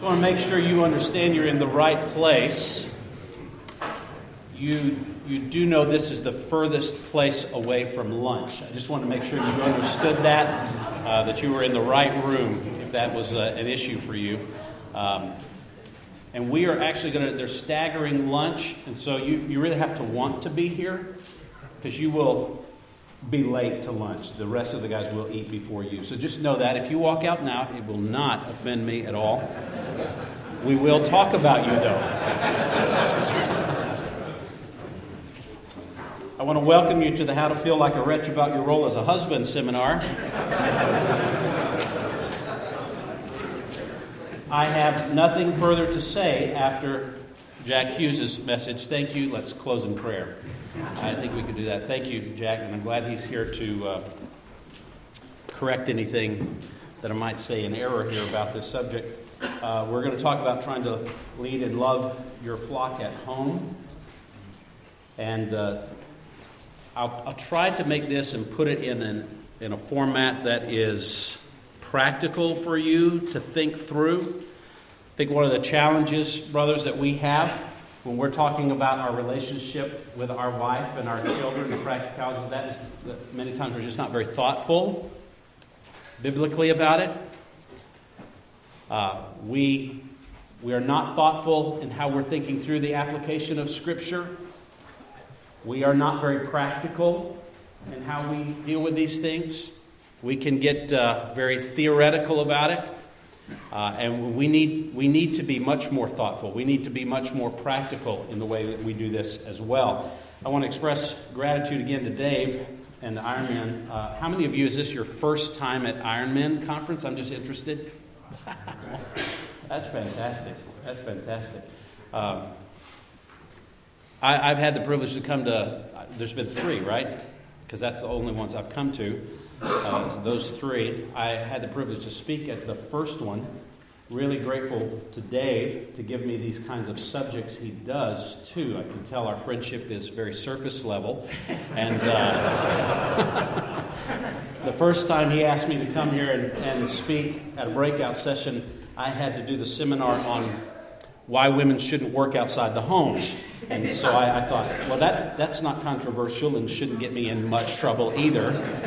I want to make sure you understand you're in the right place. You do know this is the furthest place away from lunch. I just want to make sure you understood that you were in the right room if that was an issue for you. And we are actually they're staggering lunch, and so you really have to want to be here because you will be late to lunch. The rest of the guys will eat before you. So just know that. If you walk out now, it will not offend me at all. We will talk about you, though. I want to welcome you to the How to Feel Like a Wretch About Your Role as a Husband seminar. I have nothing further to say after Jack Hughes' message. Thank you. Let's close in prayer. I think we could do that. Thank you, Jack, and I'm glad he's here to correct anything that I might say in error here about this subject. We're going to talk about trying to lead and love your flock at home. And I'll try to make this and put it in a format that is practical for you to think through. I think one of the challenges, brothers, that we have when we're talking about our relationship with our wife and our children, the practicalities of that is that many times we're just not very thoughtful biblically about it. We are not thoughtful in how we're thinking through the application of Scripture. We are not very practical in how we deal with these things. We can get very theoretical about it. And we need to be much more thoughtful. We need to be much more practical in the way that we do this as well. I want to express gratitude again to Dave and the Ironman. How many of you, is this your first time at Ironman conference? I'm just interested. That's fantastic. That's fantastic. I've had the privilege to come to, there's been 3, right? Because that's the only ones I've come to. Those 3. I had the privilege to speak at the first one. Really grateful to Dave to give me these kinds of subjects he does, too. I can tell our friendship is very surface level. And the first time he asked me to come here and speak at a breakout session, I had to do the seminar on why women shouldn't work outside the home. And so I thought, well, that's not controversial and shouldn't get me in much trouble either.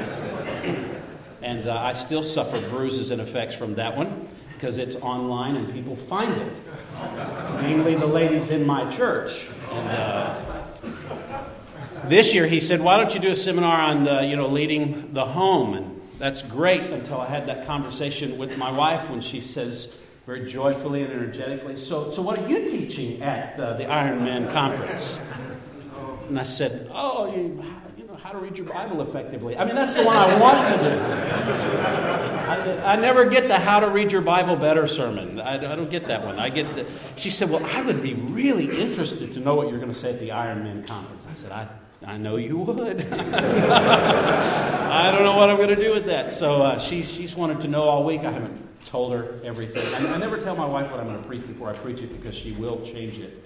And I still suffer bruises and effects from that one because it's online and people find it. Namely, the ladies in my church. And this year he said, why don't you do a seminar on leading the home? And that's great until I had that conversation with my wife when she says very joyfully and energetically, so what are you teaching at the Ironman conference? And I said, how to read your Bible effectively. I mean, that's the one I want to do. I never get the how to read your Bible better sermon. I don't get that one. She said, well, I would be really interested to know what you're going to say at the Ironman conference. I said, I know you would. I don't know what I'm going to do with that. So she's wanted to know all week. I haven't told her everything. I never tell my wife what I'm going to preach before I preach it because she will change it.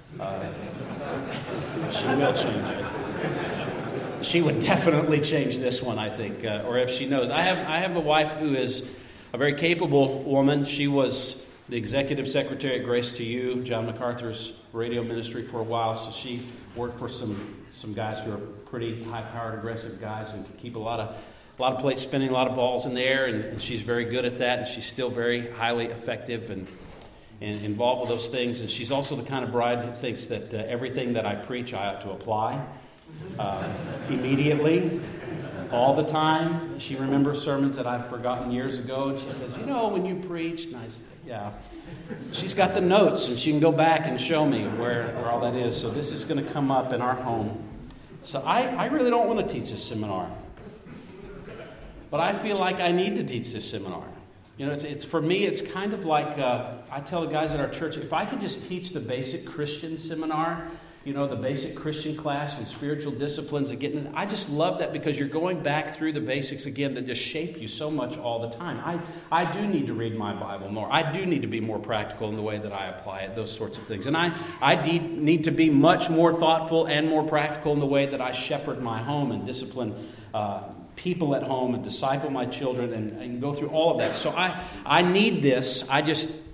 She will change it. She would definitely change this one, I think, or if she knows. I have a wife who is a very capable woman. She was the executive secretary at Grace to You, John MacArthur's radio ministry for a while. So she worked for some guys who are pretty high-powered, aggressive guys and can keep a lot of plates spinning, a lot of balls in the air, and she's very good at that. And she's still very highly effective and involved with those things. And she's also the kind of bride that thinks that everything that I preach I ought to apply. Immediately, all the time. She remembers sermons that I've forgotten years ago, and she says, when you preached, and I said, yeah. She's got the notes, and she can go back and show me where all that is. So this is going to come up in our home. So I really don't want to teach this seminar, but I feel like I need to teach this seminar. It's for me, it's kind of like I tell the guys at our church, if I could just teach the basic Christian seminar, the basic Christian class and spiritual disciplines and getting it. I just love that because you're going back through the basics again that just shape you so much all the time. I do need to read my Bible more. I do need to be more practical in the way that I apply it, those sorts of things. And I need to be much more thoughtful and more practical in the way that I shepherd my home and discipline people at home and disciple my children and go through all of that. So I need this.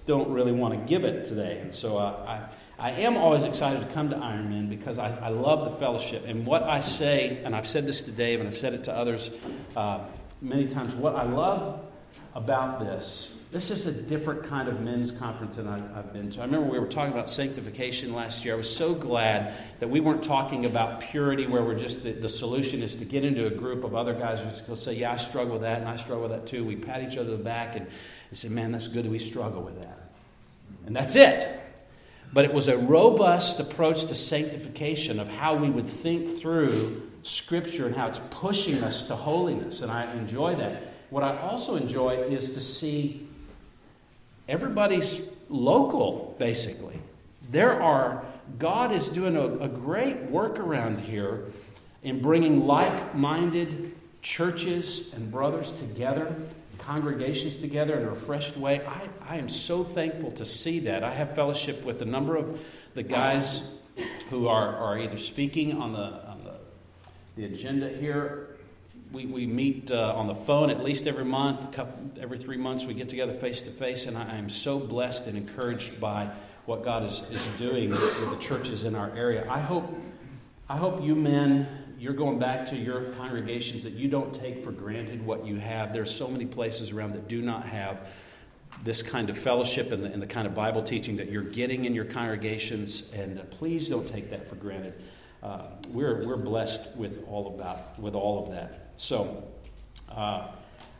don't really want to give it today. And so I am always excited to come to Iron Men because I love the fellowship. And what I say, and I've said this to Dave and I've said it to others many times, what I love about this is a different kind of men's conference than I've been to. I remember we were talking about sanctification last year. I was so glad that we weren't talking about purity where we're just the solution is to get into a group of other guys who will say, yeah, I struggle with that and I struggle with that too. We pat each other on the back and say, man, that's good that we struggle with that. And that's it. But it was a robust approach to sanctification of how we would think through Scripture and how it's pushing us to holiness. And I enjoy that. What I also enjoy is to see everybody's local, basically. God is doing a great work around here in bringing like-minded churches and brothers together, congregations together in a refreshed way. I am so thankful to see that. I have fellowship with a number of the guys who are either speaking on the agenda here. We meet on the phone at least every month. Every 3 months we get together face to face, and I am so blessed and encouraged by what God is doing with the churches in our area. I hope you men, you're going back to your congregations, that you don't take for granted what you have. There's so many places around that do not have this kind of fellowship and the kind of Bible teaching that you're getting in your congregations, and please don't take that for granted. We're blessed with all of that. So, I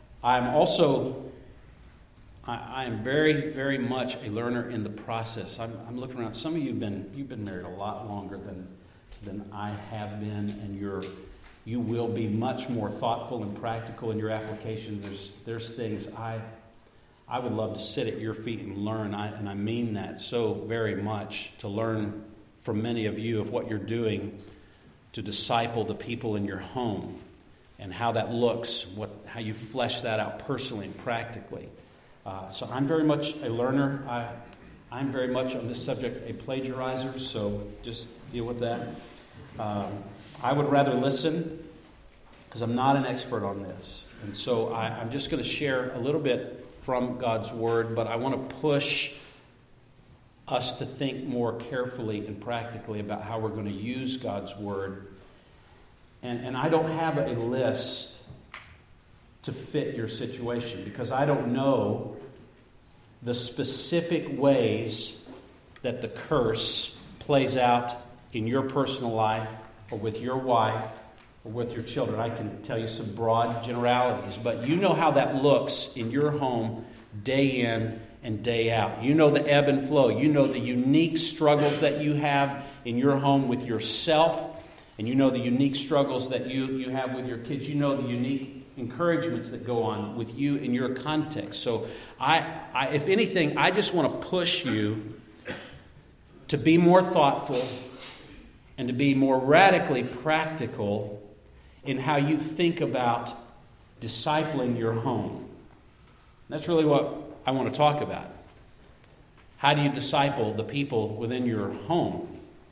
am very, very much a learner in the process. I'm looking around. Some of you've been married a lot longer than I have been, and you will be much more thoughtful and practical in your applications. There's things I would love to sit at your feet and learn, and I mean that so very much, to learn from many of you of what you're doing to disciple the people in your home and how that looks, how you flesh that out personally and practically. So I'm very much a learner. I'm very much on this subject a plagiarizer, so just deal with that. I would rather listen because I'm not an expert on this. And so I'm just going to share a little bit from God's Word, but I want to push us to think more carefully and practically about how we're going to use God's Word. And I don't have a list to fit your situation because I don't know the specific ways that the curse plays out in your personal life or with your wife or with your children. I can tell you some broad generalities, but you know how that looks in your home day in and day out. You know the ebb and flow. You know the unique struggles that you have in your home with yourself, and you know the unique struggles that you have with your kids. You know the unique encouragements that go on with you in your context. So if anything, I just want to push you to be more thoughtful and to be more radically practical in how you think about discipling your home. That's really what I want to talk about. How do you disciple the people within your home?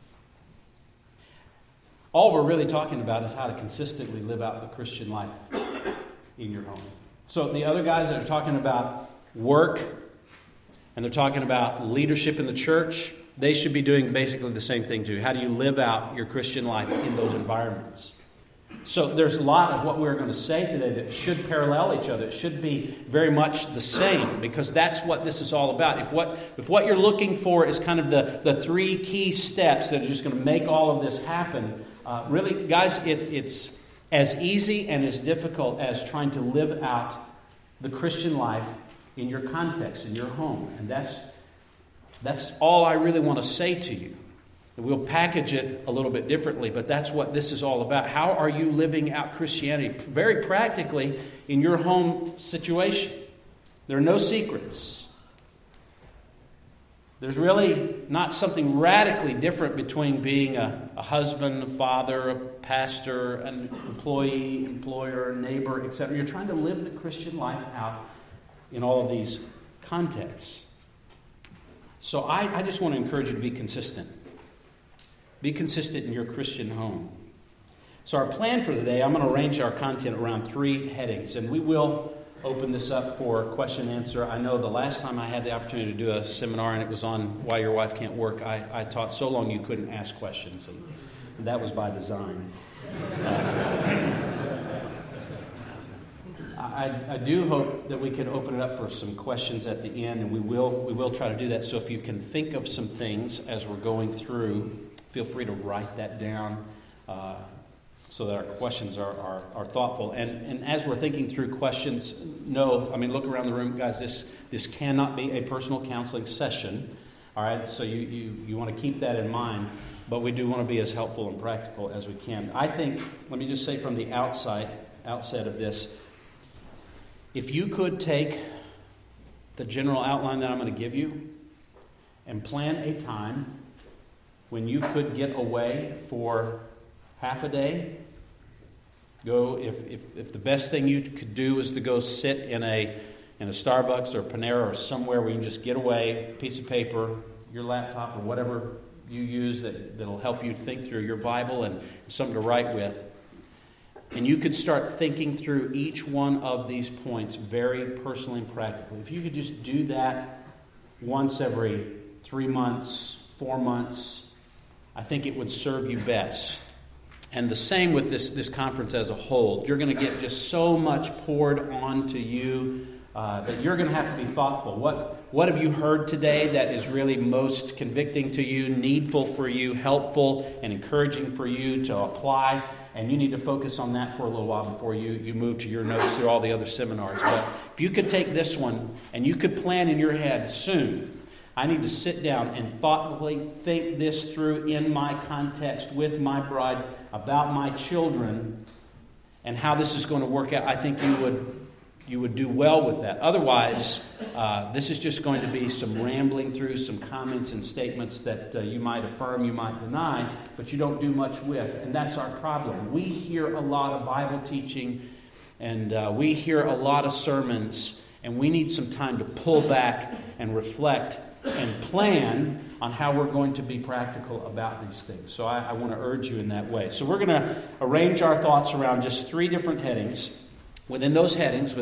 All we're really talking about is how to consistently live out the Christian life in your home. So the other guys that are talking about work and they're talking about leadership in the church, they should be doing basically the same thing too. How do you live out your Christian life in those environments? So there's a lot of what we're going to say today that should parallel each other. It should be very much the same because that's what this is all about. If what you're looking for is kind of the three key steps that are just going to make all of this happen, really, guys, it's as easy and as difficult as trying to live out the Christian life in your context, in your home. And that's all I really want to say to you. We'll package it a little bit differently, but that's what this is all about. How are you living out Christianity very practically in your home situation? There are no secrets. There's really not something radically different between being a husband, a father, a pastor, an employee, employer, neighbor, etc. You're trying to live the Christian life out in all of these contexts. So I just want to encourage you to be consistent. Be consistent in your Christian home. So our plan for today, I'm going to arrange our content around three headings. And we will open this up for question and answer. I know the last time I had the opportunity to do a seminar, and it was on why your wife can't work, I taught so long you couldn't ask questions, and that was by design. I do hope that we can open it up for some questions at the end, and we will try to do that. So if you can think of some things as we're going through, feel free to write that down so that our questions are thoughtful. And as we're thinking through questions, look around the room, guys. This cannot be a personal counseling session. All right, so you want to keep that in mind. But we do want to be as helpful and practical as we can. I think, let me just say from the outset of this, if you could take the general outline that I'm going to give you and plan a time when you could get away for half a day, go, if the best thing you could do is to go sit in a Starbucks or Panera or somewhere where you can just get away, piece of paper, your laptop or whatever you use that'll help you think through your Bible and something to write with. And you could start thinking through each one of these points very personally and practically. If you could just do that once every 3 months, 4 months, I think it would serve you best. And the same with this conference as a whole. You're going to get just so much poured onto you that you're going to have to be thoughtful. What have you heard today that is really most convicting to you, needful for you, helpful and encouraging for you to apply? And you need to focus on that for a little while before you move to your notes through all the other seminars. But if you could take this one and you could plan in your head soon, I need to sit down and thoughtfully think this through in my context with my bride about my children and how this is going to work out. I think you would do well with that. Otherwise, this is just going to be some rambling through some comments and statements that you might affirm, you might deny, but you don't do much with. And that's our problem. We hear a lot of Bible teaching, and we hear a lot of sermons, and we need some time to pull back and reflect and plan on how we're going to be practical about these things. So I want to urge you in that way. So we're going to arrange our thoughts around just 3 different headings. Within those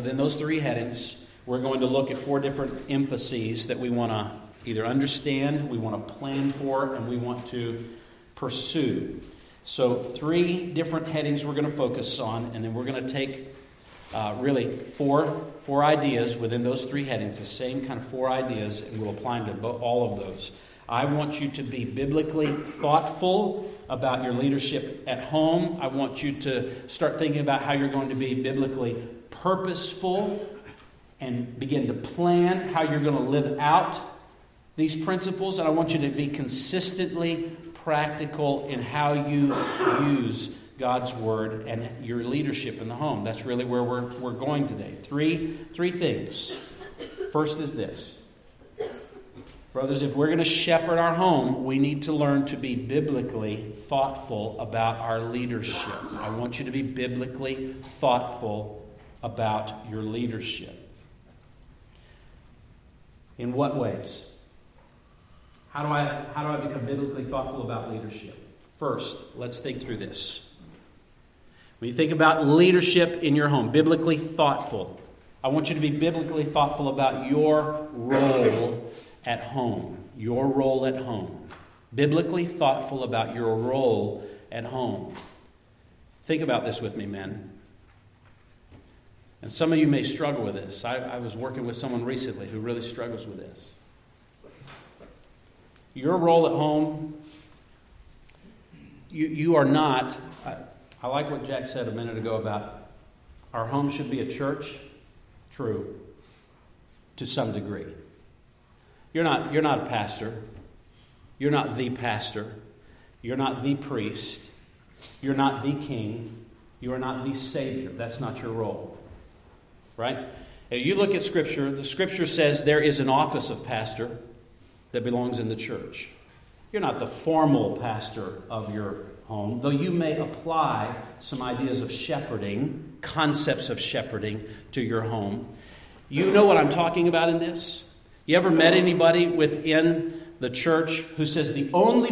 3 headings, we're going to look at 4 different emphases that we want to either understand, we want to plan for, and we want to pursue. So 3 different headings we're going to focus on, and then we're going to take really four ideas within those 3 headings, the same kind of 4 ideas, and we'll apply them to all of those. I want you to be biblically thoughtful about your leadership at home. I want you to start thinking about how you're going to be biblically purposeful and begin to plan how you're going to live out these principles. And I want you to be consistently practical in how you use God's Word and your leadership in the home. That's really where we're going today. Three things. First is this. Brothers, if we're going to shepherd our home, we need to learn to be biblically thoughtful about our leadership. I want you to be biblically thoughtful about your leadership. In what ways? How do I become biblically thoughtful about leadership? First, let's think through this. When you think about leadership in your home, biblically thoughtful, I want you to be biblically thoughtful about your role at home. Your role at home. Biblically thoughtful about your role at home. Think about this with me, men. And some of you may struggle with this. I was working with someone recently who really struggles with this. Your role at home, you are not... I like what Jack said a minute ago about our home should be a church. True. To some degree. You're not a pastor. You're not the pastor. You're not the priest. You're not the king. You are not the Savior. That's not your role. Right? If you look at Scripture, the Scripture says there is an office of pastor that belongs in the church. You're not the formal pastor of your home, though you may apply some ideas of shepherding, concepts of shepherding to your home. You know what I'm talking about in this? You ever met anybody within the church who says the only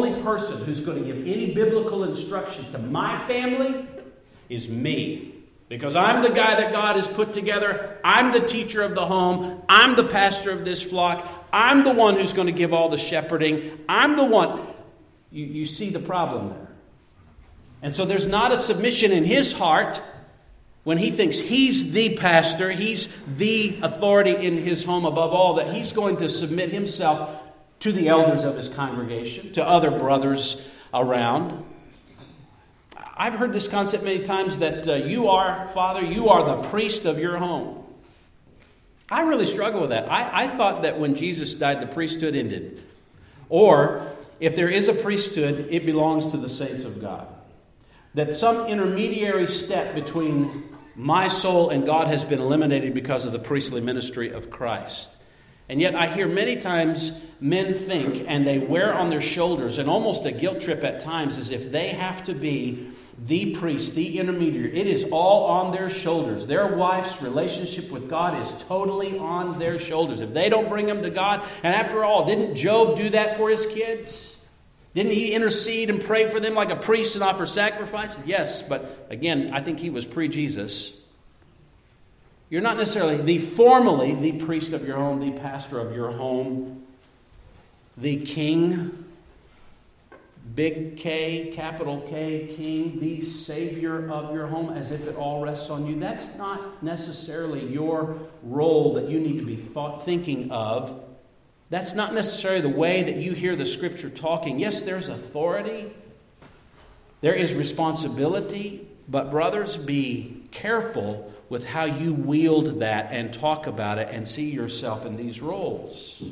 person who's going to give any biblical instruction to my family is me? Because I'm the guy that God has put together. I'm the teacher of the home. I'm the pastor of this flock. I'm the one who's going to give all the shepherding. I'm the one. You see the problem there. And so there's not a submission in his heart when he thinks he's the pastor, he's the authority in his home above all, that he's going to submit himself to the elders of his congregation, to other brothers around. I've heard this concept many times that you are, Father, you are the priest of your home. I really struggle with that. I thought that when Jesus died, the priesthood ended. Or, if there is a priesthood, it belongs to the saints of God. That some intermediary step between my soul and God has been eliminated because of the priestly ministry of Christ. And yet I hear many times men think, and they wear on their shoulders, and almost a guilt trip at times, as if they have to be the priest, the intermediary. It is all on their shoulders. Their wife's relationship with God is totally on their shoulders. If they don't bring them to God, and after all, didn't Job do that for his kids? Didn't he intercede and pray for them like a priest and offer sacrifices? Yes, but again, I think he was pre-Jesus. You're not necessarily formally the priest of your home, the pastor of your home, the king, big K, capital K, king, the savior of your home, as if it all rests on you. That's not necessarily your role that you need to be thinking of. That's not necessarily the way that you hear the Scripture talking. Yes, there's authority. There is responsibility. But brothers, be careful with how you wield that and talk about it and see yourself in these roles.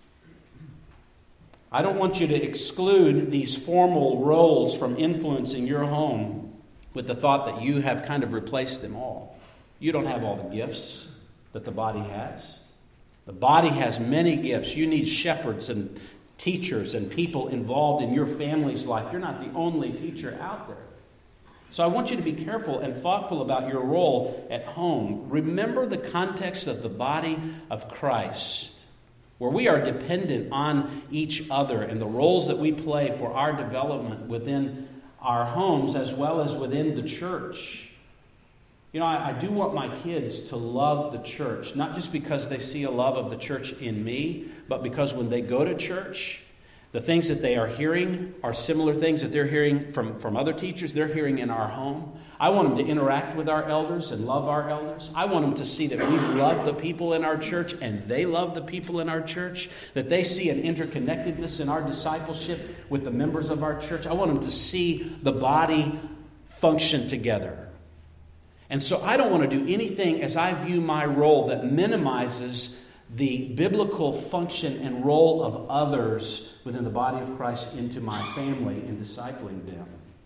I don't want you to exclude these formal roles from influencing your home with the thought that you have kind of replaced them all. You don't have all the gifts that the body has. The body has many gifts. You need shepherds and teachers and people involved in your family's life. You're not the only teacher out there. So I want you to be careful and thoughtful about your role at home. Remember the context of the body of Christ, where we are dependent on each other and the roles that we play for our development within our homes as well as within the church. You know, I do want my kids to love the church, not just because they see a love of the church in me, but because when they go to church, the things that they are hearing are similar things that they're hearing from other teachers, they're hearing in our home. I want them to interact with our elders and love our elders. I want them to see that we love the people in our church and they love the people in our church, that they see an interconnectedness in our discipleship with the members of our church. I want them to see the body function together. And so I don't want to do anything as I view my role that minimizes the biblical function and role of others within the body of Christ into my family in discipling them.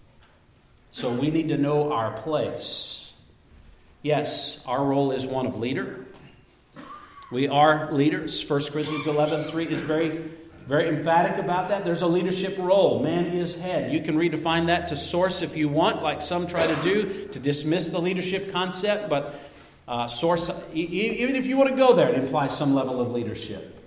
So we need to know our place. Yes, our role is one of leader. We are leaders. 1 Corinthians 11:3 is very, very emphatic about that. There's a leadership role. Man is head. You can redefine that to source if you want, like some try to do, to dismiss the leadership concept, but source, even if you want to go there, it implies some level of leadership.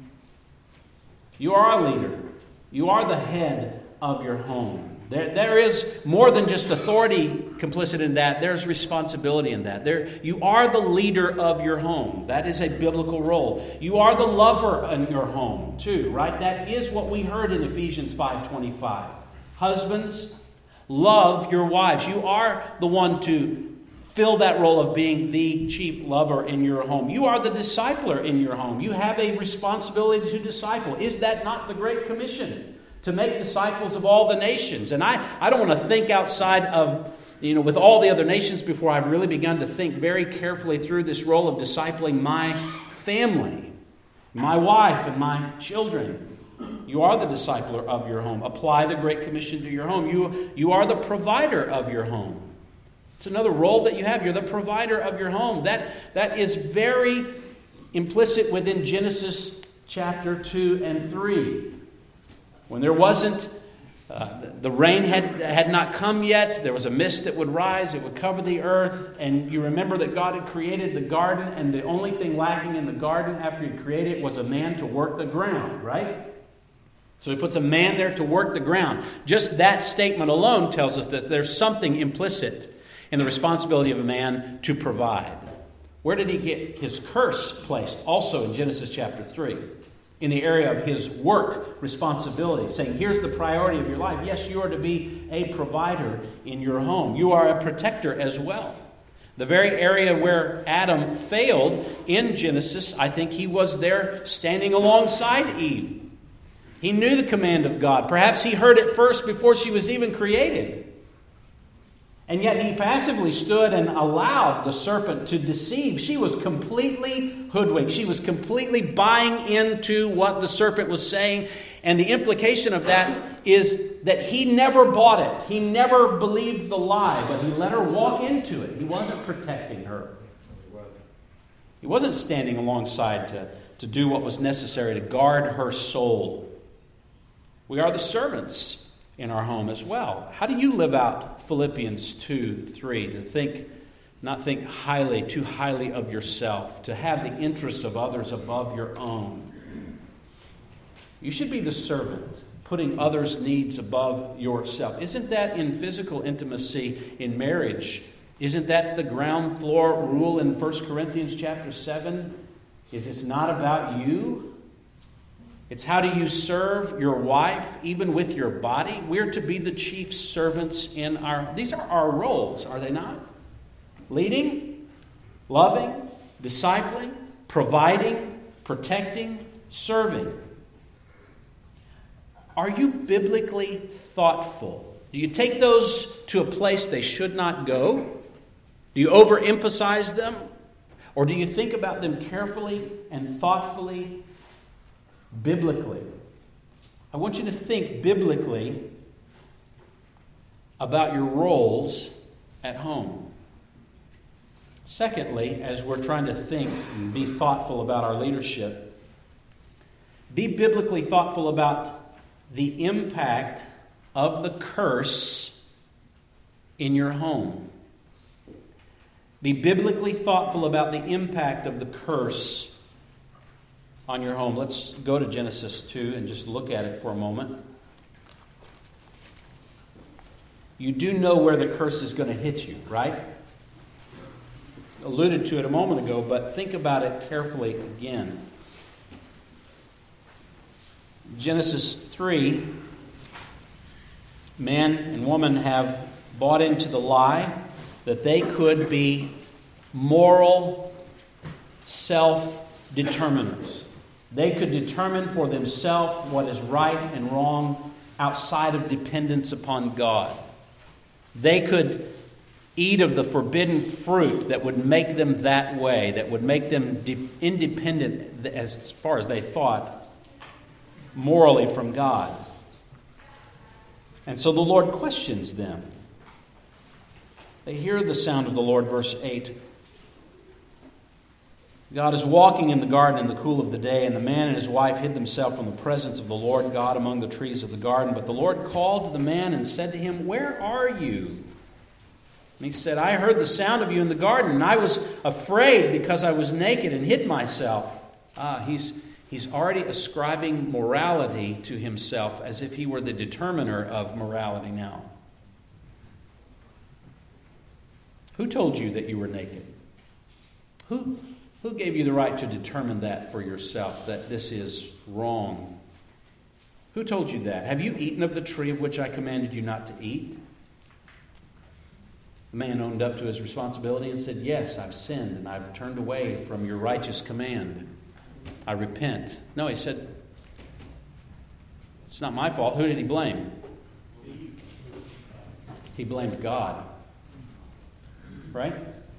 You are a leader. You are the head of your home. There is more than just authority complicit in that. There's responsibility in that. You are the leader of your home. That is a biblical role. You are the lover in your home too, right? That is what we heard in Ephesians 5:25. Husbands, love your wives. You are the one to fill that role of being the chief lover in your home. You are the discipler in your home. You have a responsibility to disciple. Is that not the Great Commission? To make disciples of all the nations. And I don't want to think outside of, with all the other nations before I've really begun to think very carefully through this role of discipling my family, my wife and my children. You are the discipler of your home. Apply the Great Commission to your home. You are the provider of your home. It's another role that you have. You're the provider of your home. That is very implicit within Genesis chapter 2 and 3. When there wasn't, the rain had not come yet, there was a mist that would rise, it would cover the earth, and you remember that God had created the garden, and the only thing lacking in the garden after He created it was a man to work the ground, right? So He puts a man there to work the ground. Just that statement alone tells us that there's something implicit and the responsibility of a man to provide. Where did he get his curse placed? Also in Genesis chapter 3. In the area of his work responsibility, saying, here's the priority of your life. Yes, you are to be a provider in your home. You are a protector as well. The very area where Adam failed in Genesis, I think he was there standing alongside Eve. He knew the command of God. Perhaps he heard it first before she was even created. And yet he passively stood and allowed the serpent to deceive. She was completely hoodwinked. She was completely buying into what the serpent was saying. And the implication of that is that he never bought it. He never believed the lie, but he let her walk into it. He wasn't protecting her. He wasn't standing alongside to do what was necessary to guard her soul. We are the servants in our home as well. How do you live out Philippians 2:3? To not think too highly of yourself, to have the interests of others above your own. You should be the servant, putting others' needs above yourself. Isn't that in physical intimacy in marriage? Isn't that the ground floor rule in 1 Corinthians chapter 7? It's not about you. It's how do you serve your wife, even with your body? We're to be the chief servants in these are our roles, are they not? Leading, loving, discipling, providing, protecting, serving. Are you biblically thoughtful? Do you take those to a place they should not go? Do you overemphasize them? Or do you think about them carefully and thoughtfully, biblically? I want you to think biblically about your roles at home. Secondly, as we're trying to think and be thoughtful about our leadership, be biblically thoughtful about the impact of the curse in your home. Be biblically thoughtful about the impact of the curse on your home. Let's go to Genesis 2 and just look at it for a moment. You do know where the curse is going to hit you, right? Alluded to it a moment ago, but think about it carefully again. Genesis 3, man and woman have bought into the lie that they could be moral self-determiners. They could determine for themselves what is right and wrong outside of dependence upon God. They could eat of the forbidden fruit that would make them that way, that would make them independent, as far as they thought, morally from God. And so the Lord questions them. They hear the sound of the Lord, verse 8. God is walking in the garden in the cool of the day, and the man and his wife hid themselves from the presence of the Lord God among the trees of the garden. But the Lord called to the man and said to him, "Where are you?" And he said, "I heard the sound of you in the garden, and I was afraid because I was naked and hid myself." He's already ascribing morality to himself as if he were the determiner of morality now. Who told you that you were naked? Who gave you the right to determine that for yourself, that this is wrong? Who told you that? Have you eaten of the tree of which I commanded you not to eat? The man owned up to his responsibility and said, "Yes, I've sinned and I've turned away from your righteous command. I repent." No, he said, "It's not my fault." Who did he blame? He blamed God. Right?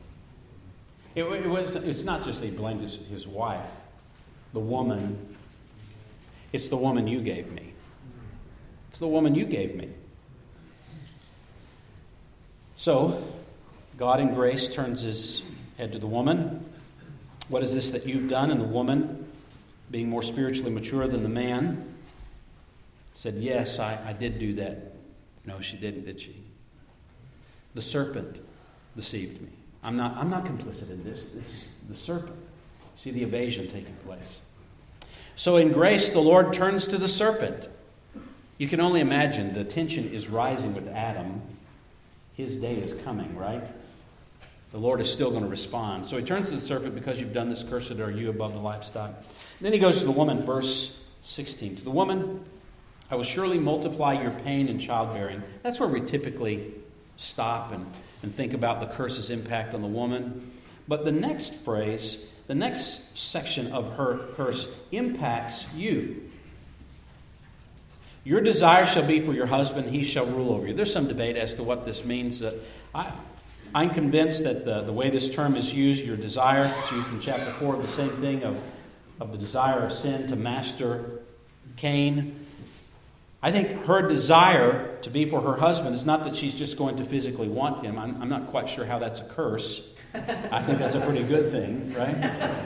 It's not just that he blamed his wife, the woman. It's the woman you gave me. It's the woman you gave me. So, God in grace turns his head to the woman. "What is this that you've done?" And the woman, being more spiritually mature than the man, said, "Yes, I did do that." No, she didn't, did she? The serpent deceived me. I'm not complicit in this. It's just the serpent. See the evasion taking place. So in grace, the Lord turns to the serpent. You can only imagine the tension is rising with Adam. his day is coming, right? The Lord is still going to respond. So he turns to the serpent, because you've done this, cursed are you above the livestock. And then he goes to the woman, verse 16. To the woman, I will surely multiply your pain in childbearing. That's where we typically stop and think about the curse's impact on the woman. But the next phrase, the next section of her curse impacts you. Your desire shall be for your husband, he shall rule over you. There's some debate as to what this means. I'm convinced that the way this term is used, your desire, it's used in chapter 4, the same thing of the desire of sin to master Cain. I think her desire to be for her husband is not that she's just going to physically want him. I'm not quite sure how that's a curse. I think that's a pretty good thing, right?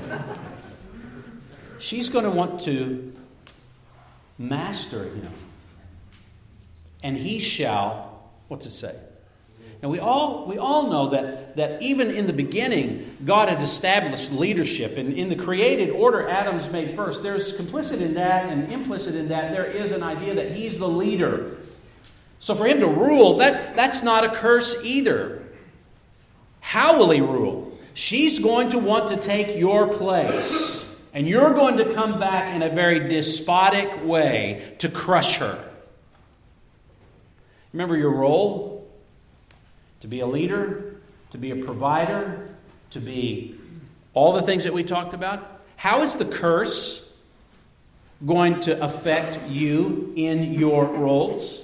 She's going to want to master him. And he shall, what's it say? Now we all know that even in the beginning, God had established leadership. And in the created order Adam's made first, there's complicit in that and implicit in that there is an idea that he's the leader. So for him to rule, that's not a curse either. How will he rule? She's going to want to take your place. And you're going to come back in a very despotic way to crush her. Remember your role? To be a leader, to be a provider, to be all the things that we talked about. How is the curse going to affect you in your roles?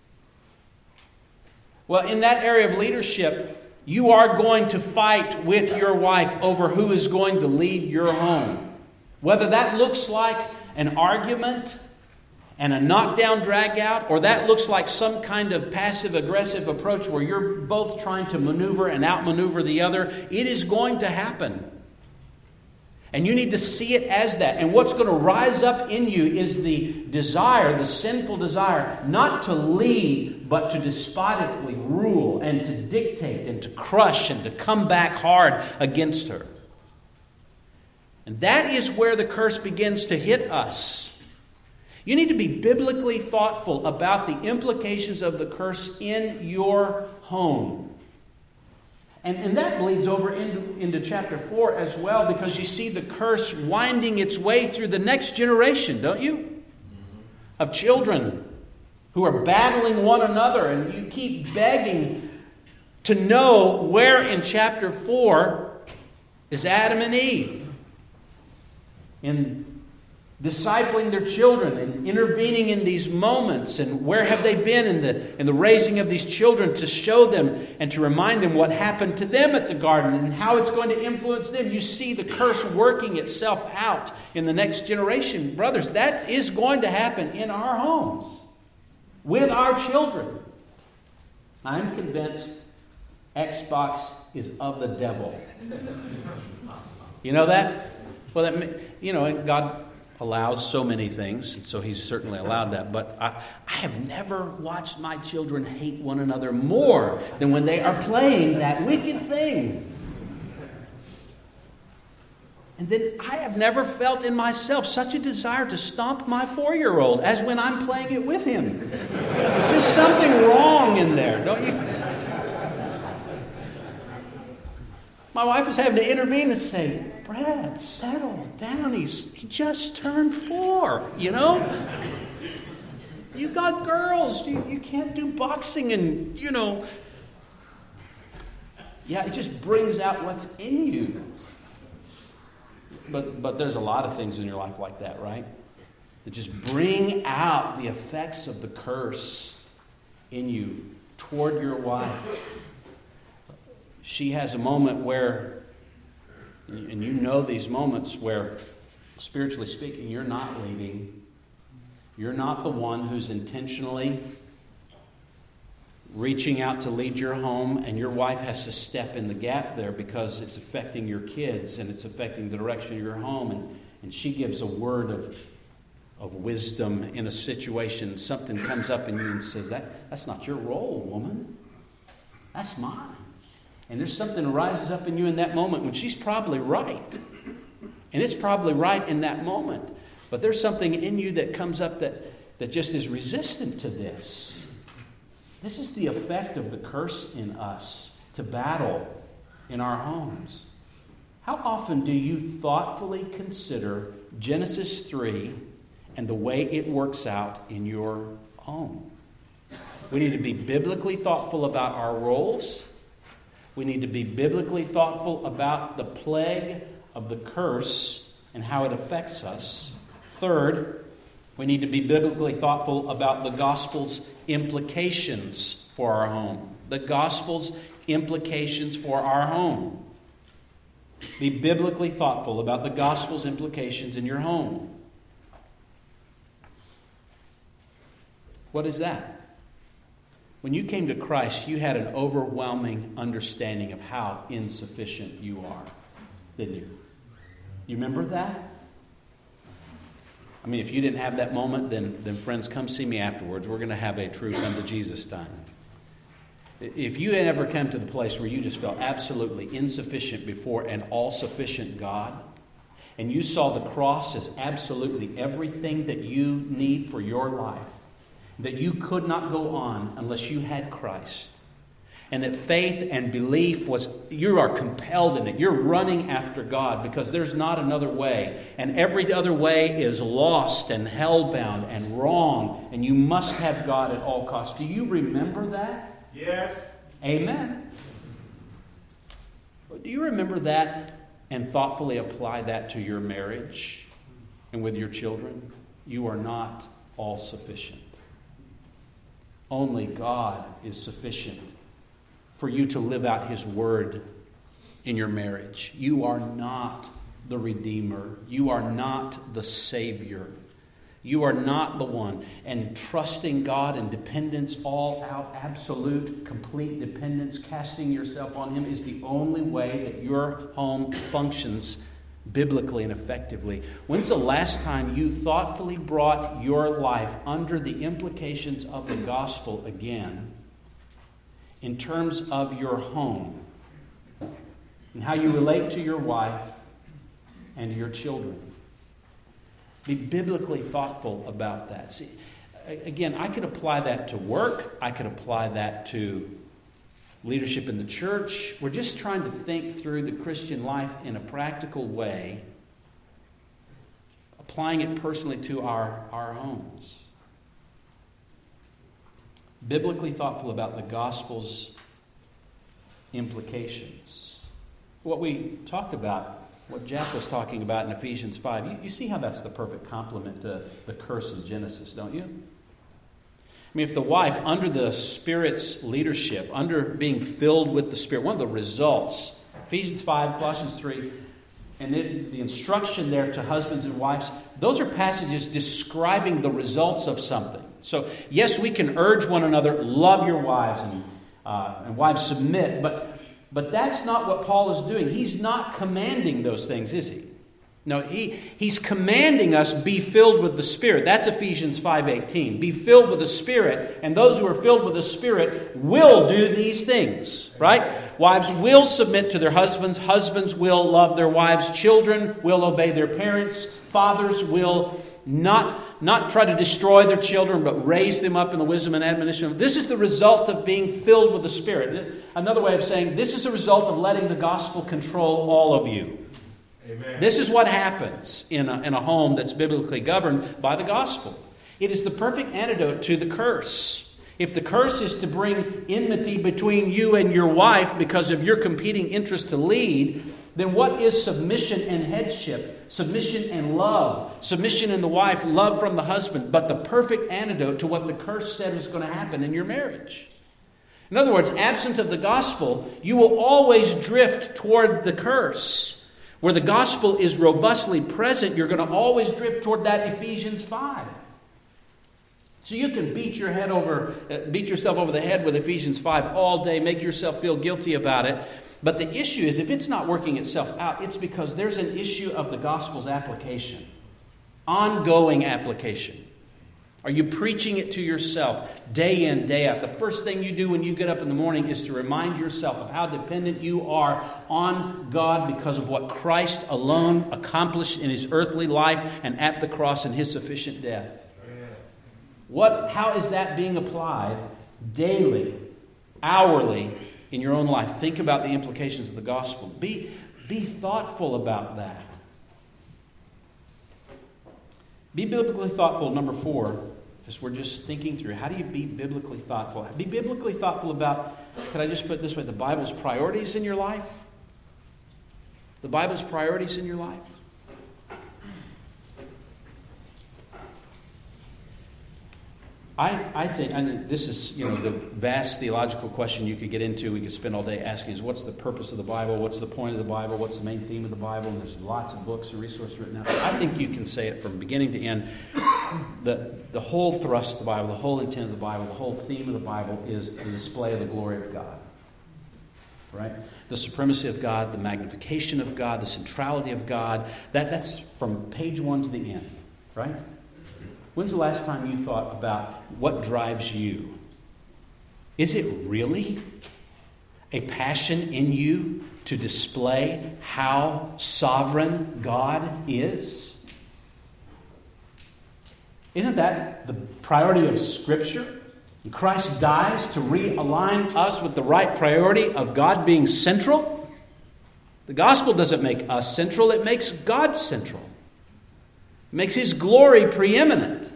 Well, in that area of leadership, you are going to fight with your wife over who is going to lead your home. Whether that looks like an argument and a knockdown, drag out, or that looks like some kind of passive-aggressive approach where you're both trying to maneuver and outmaneuver the other, it is going to happen. And you need to see it as that. And what's going to rise up in you is the desire, the sinful desire, not to lead, but to despotically rule and to dictate and to crush and to come back hard against her. And that is where the curse begins to hit us. You need to be biblically thoughtful about the implications of the curse in your home. And that bleeds over into chapter 4 as well, because you see the curse winding its way through the next generation, don't you? Of children who are battling one another, and you keep begging to know where in chapter 4 is Adam and Eve in discipling their children and intervening in these moments, and where have they been in the raising of these children to show them and to remind them what happened to them at the garden and how it's going to influence them. You see the curse working itself out in the next generation. Brothers, that is going to happen in our homes with our children. I'm convinced Xbox is of the devil. You know that? Well, God allows so many things, and so he's certainly allowed that. But I have never watched my children hate one another more than when they are playing that wicked thing. And then I have never felt in myself such a desire to stomp my 4-year-old as when I'm playing it with him. There's just something wrong in there, don't you? My wife is having to intervene and say, Brad, settle down. He just turned 4, you know? You've got girls. You can't do boxing and, Yeah, it just brings out what's in you. But there's a lot of things in your life like that, right? That just bring out the effects of the curse in you toward your wife. She has a moment where, and you know these moments where, spiritually speaking, you're not leading. You're not the one who's intentionally reaching out to lead your home, and your wife has to step in the gap there because it's affecting your kids and it's affecting the direction of your home. And she gives a word of wisdom in a situation. Something comes up in you and says, that's not your role, woman. That's mine. And there's something that rises up in you in that moment when she's probably right. And it's probably right in that moment. But there's something in you that comes up that just is resistant to this. This is the effect of the curse in us to battle in our homes. How often do you thoughtfully consider Genesis 3 and the way it works out in your home? We need to be biblically thoughtful about our roles. We need to be biblically thoughtful about the plague of the curse and how it affects us. Third, we need to be biblically thoughtful about the gospel's implications for our home. The gospel's implications for our home. Be biblically thoughtful about the gospel's implications in your home. What is that? When you came to Christ, you had an overwhelming understanding of how insufficient you are, didn't you? You remember that? I mean, if you didn't have that moment, then friends, come see me afterwards. We're going to have a true come to Jesus time. If you had ever come to the place where you just felt absolutely insufficient before an all-sufficient God, and you saw the cross as absolutely everything that you need for your life, that you could not go on unless you had Christ, and that faith and belief was, you are compelled in it. You're running after God because there's not another way. And every other way is lost and hellbound and wrong. And you must have God at all costs. Do you remember that? Yes. Amen. Do you remember that and thoughtfully apply that to your marriage and with your children? You are not all sufficient. Only God is sufficient for you to live out His word in your marriage. You are not the Redeemer. You are not the Savior. You are not the one. And trusting God and dependence, all out, absolute, complete dependence, casting yourself on Him is the only way that your home functions biblically and effectively. When's the last time you thoughtfully brought your life under the implications of the gospel again in terms of your home and how you relate to your wife and to your children? Be biblically thoughtful about that. See, again, I could apply that to work. I could apply that to leadership in the church. We're just trying to think through the Christian life in a practical way, applying it personally to our homes. Biblically thoughtful about the gospel's implications. What we talked about, what Jack was talking about in Ephesians 5, you see how that's the perfect complement to the curse in Genesis, don't you? I mean, if the wife, under the Spirit's leadership, under being filled with the Spirit, one of the results, Ephesians 5, Colossians 3, and then the instruction there to husbands and wives, those are passages describing the results of something. So, yes, we can urge one another, love your wives, and wives submit, but that's not what Paul is doing. He's not commanding those things, is he? No, he's commanding us, be filled with the Spirit. That's Ephesians 5:18. Be filled with the Spirit, and those who are filled with the Spirit will do these things, right? Wives will submit to their husbands. Husbands will love their wives. Children will obey their parents. Fathers will not try to destroy their children, but raise them up in the wisdom and admonition. This is the result of being filled with the Spirit. Another way of saying, this is a result of letting the gospel control all of you. Amen. This is what happens in a home that's biblically governed by the gospel. It is the perfect antidote to the curse. If the curse is to bring enmity between you and your wife because of your competing interest to lead, then what is submission and headship? Submission and love. Submission in the wife, love from the husband, but the perfect antidote to what the curse said was going to happen in your marriage. In other words, absent of the gospel, you will always drift toward the curse. Where the gospel is robustly present, you're going to always drift toward that Ephesians 5. So you can beat yourself over the head with Ephesians 5 all day, make yourself feel guilty about it. But the issue is, if it's not working itself out, it's because there's an issue of the gospel's application. Ongoing application. Are you preaching it to yourself day in, day out? The first thing you do when you get up in the morning is to remind yourself of how dependent you are on God because of what Christ alone accomplished in His earthly life and at the cross in His sufficient death. How is that being applied daily, hourly in your own life. Think about the implications of the gospel. Be thoughtful about that. Be biblically thoughtful, number 4, as we're just thinking through. How do you be biblically thoughtful? Be biblically thoughtful about, could I just put it this way, the Bible's priorities in your life? The Bible's priorities in your life? I think, and this is, the vast theological question you could get into, we could spend all day asking is, what's the purpose of the Bible? What's the point of the Bible? What's the main theme of the Bible? And there's lots of books and resources written out. I think you can say it from beginning to end. The whole thrust of the Bible, the whole intent of the Bible, the whole theme of the Bible is the display of the glory of God. Right? The supremacy of God, the magnification of God, the centrality of God. That's from page 1 to the end. Right? When's the last time you thought about what drives you? Is it really a passion in you to display how sovereign God is? Isn't that the priority of Scripture? And Christ dies to realign us with the right priority of God being central. The gospel doesn't make us central, it makes God central. It makes His glory preeminent.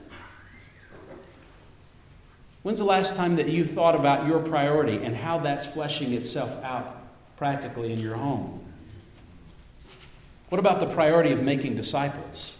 When's the last time that you thought about your priority and how that's fleshing itself out practically in your home? What about the priority of making disciples?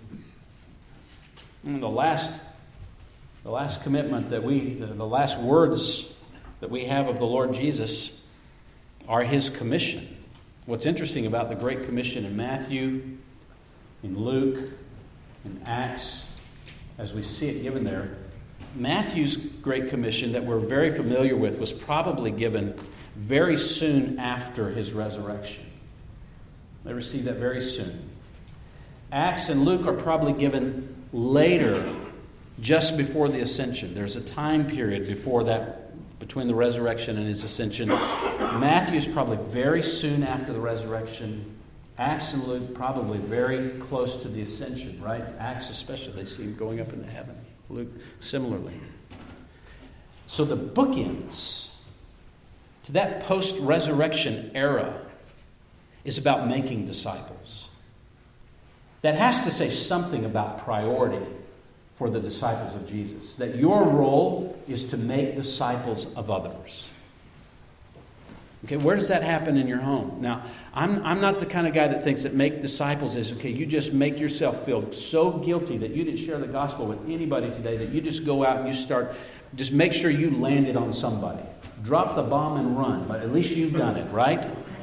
And the last commitment that the last words that we have of the Lord Jesus are His commission. What's interesting about the Great Commission in Matthew, in Luke, in Acts, as we see it given there, Matthew's Great Commission that we're very familiar with was probably given very soon after His resurrection. They received that very soon. Acts and Luke are probably given later, just before the ascension. There's a time period before that, between the resurrection and His ascension. Matthew is probably very soon after the resurrection. Acts and Luke probably very close to the ascension, right? Acts especially, they see Him going up into heaven. Luke similarly. So the bookends to that post-resurrection era is about making disciples. That has to say something about priority for the disciples of Jesus. That your role is to make disciples of others. Okay, where does that happen in your home? Now, I'm not the kind of guy that thinks that make disciples is, okay, you just make yourself feel so guilty that you didn't share the gospel with anybody today that you just go out and you start, just make sure you landed on somebody. Drop the bomb and run, but at least you've done it, right?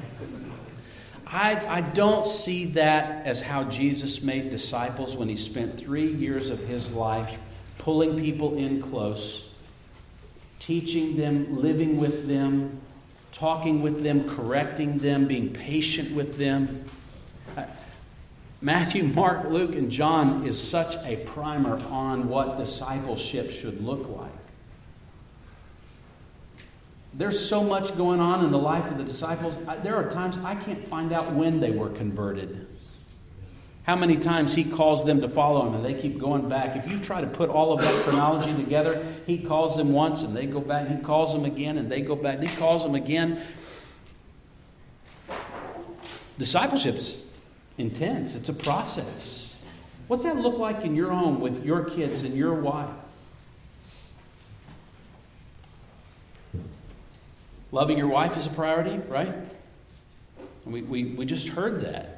I don't see that as how Jesus made disciples when He spent 3 years of His life pulling people in close, teaching them, living with them, talking with them, correcting them, being patient with them. Matthew, Mark, Luke, and John is such a primer on what discipleship should look like. There's so much going on in the life of the disciples. There are times I can't find out when they were converted. How many times He calls them to follow Him and they keep going back. If you try to put all of that chronology together, He calls them once and they go back. He calls them again and they go back. He calls them again. Discipleship's intense. It's a process. What's that look like in your home with your kids and your wife? Loving your wife is a priority, right? We just heard that.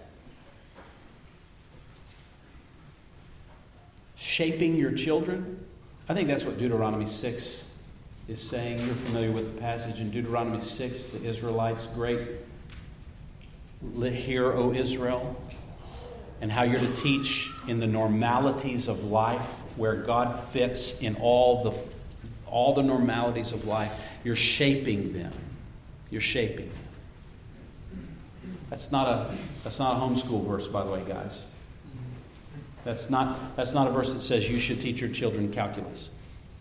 Shaping your children. I think that's what Deuteronomy 6 is saying. You're familiar with the passage in Deuteronomy 6, the Israelites, great, hear, O Israel, and how you're to teach in the normalities of life where God fits in all the normalities of life. You're shaping them. You're shaping them. That's not a homeschool verse, by the way, guys. That's not a verse that says you should teach your children calculus.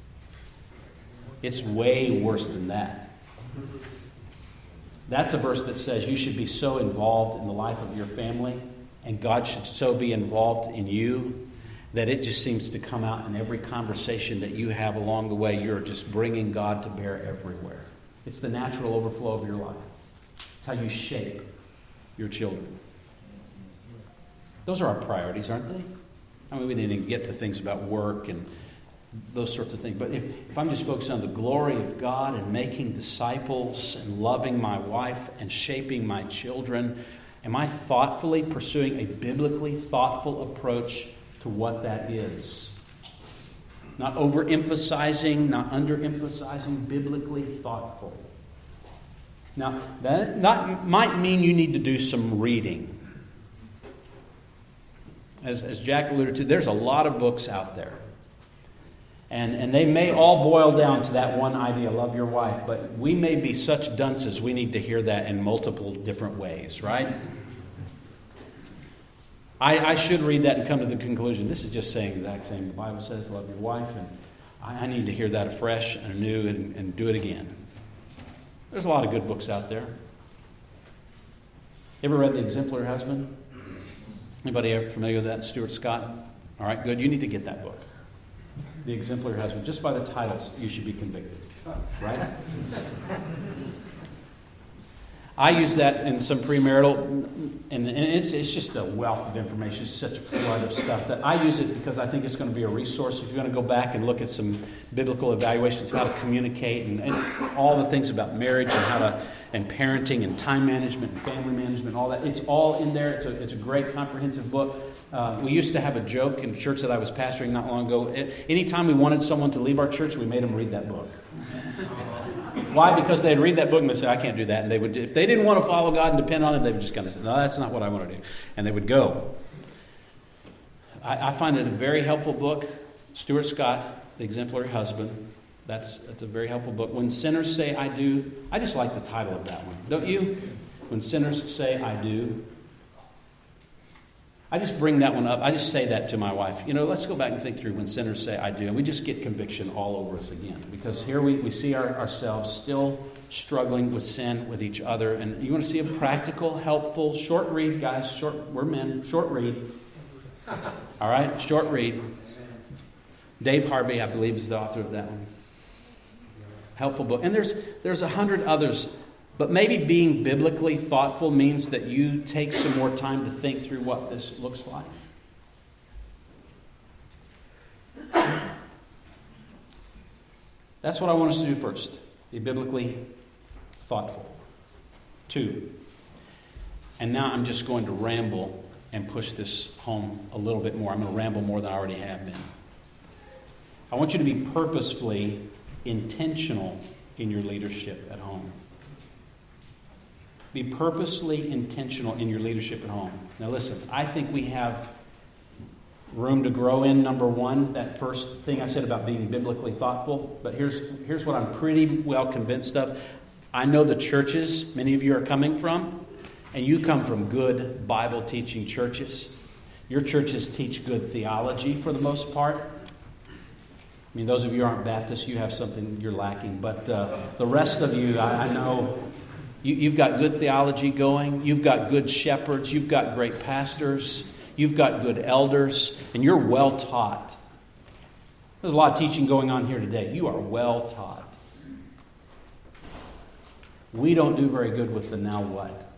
It's way worse than that. That's a verse that says you should be so involved in the life of your family, and God should so be involved in you, that it just seems to come out in every conversation that you have along the way. You're just bringing God to bear everywhere. It's the natural overflow of your life. It's how you shape your children. Those are our priorities, aren't they? I mean, we didn't even get to things about work and those sorts of things. But if I'm just focused on the glory of God and making disciples and loving my wife and shaping my children, am I thoughtfully pursuing a biblically thoughtful approach to what that is? Not overemphasizing, not underemphasizing, biblically thoughtful. Now, that might mean you need to do some reading. As Jack alluded to, there's a lot of books out there. And they may all boil down to that one idea, love your wife. But we may be such dunces, we need to hear that in multiple different ways, right? I should read that and come to the conclusion, this is just saying the exact same. The Bible says, love your wife. And I need to hear that afresh and anew and do it again. There's a lot of good books out there. Ever read The Exemplary Husband? Anybody ever familiar with that? Stuart Scott? All right, good. You need to get that book. The Exemplary Husband. Just by the titles, you should be convicted. Right? I use that in some premarital, and it's just a wealth of information. It's such a flood of stuff that I use it because I think it's going to be a resource. If you're going to go back and look at some biblical evaluations of how to communicate and all the things about marriage and parenting and time management and family management, all that, it's all in there. It's a great comprehensive book. We used to have a joke in the church that I was pastoring not long ago. Anytime we wanted someone to leave our church, we made them read that book. Why? Because they'd read that book and they'd say, I can't do that. And they would, if they didn't want to follow God and depend on it, they would just kind of say, no, that's not what I want to do. And they would go. I find it a very helpful book. Stuart Scott, The Exemplary Husband. That's a very helpful book. When Sinners Say I Do. I just like the title of that one. Don't you? When Sinners Say I Do. I just bring that one up. I just say that to my wife. Let's go back and think through when sinners say I do. And we just get conviction all over us again. Because here we see ourselves still struggling with sin with each other. And you want to see a practical, helpful, short read, guys. We're men. Short read. All right? Short read. Dave Harvey, I believe, is the author of that one. Helpful book. And there's 100 others. But maybe being biblically thoughtful means that you take some more time to think through what this looks like. That's what I want us to do first. Be biblically thoughtful. 2. And now I'm just going to ramble and push this home a little bit more. I'm going to ramble more than I already have been. I want you to be purposefully intentional in your leadership at home. Be purposely intentional in your leadership at home. Now listen, I think we have room to grow in, number one, that first thing I said about being biblically thoughtful. But here's what I'm pretty well convinced of. I know the churches many of you are coming from, and you come from good Bible teaching churches. Your churches teach good theology for the most part. I mean, those of you who aren't Baptists, you have something you're lacking. But the rest of you, I know... You've got good theology going. You've got good shepherds. You've got great pastors. You've got good elders. And you're well taught. There's a lot of teaching going on here today. You are well taught. We don't do very good with the now what.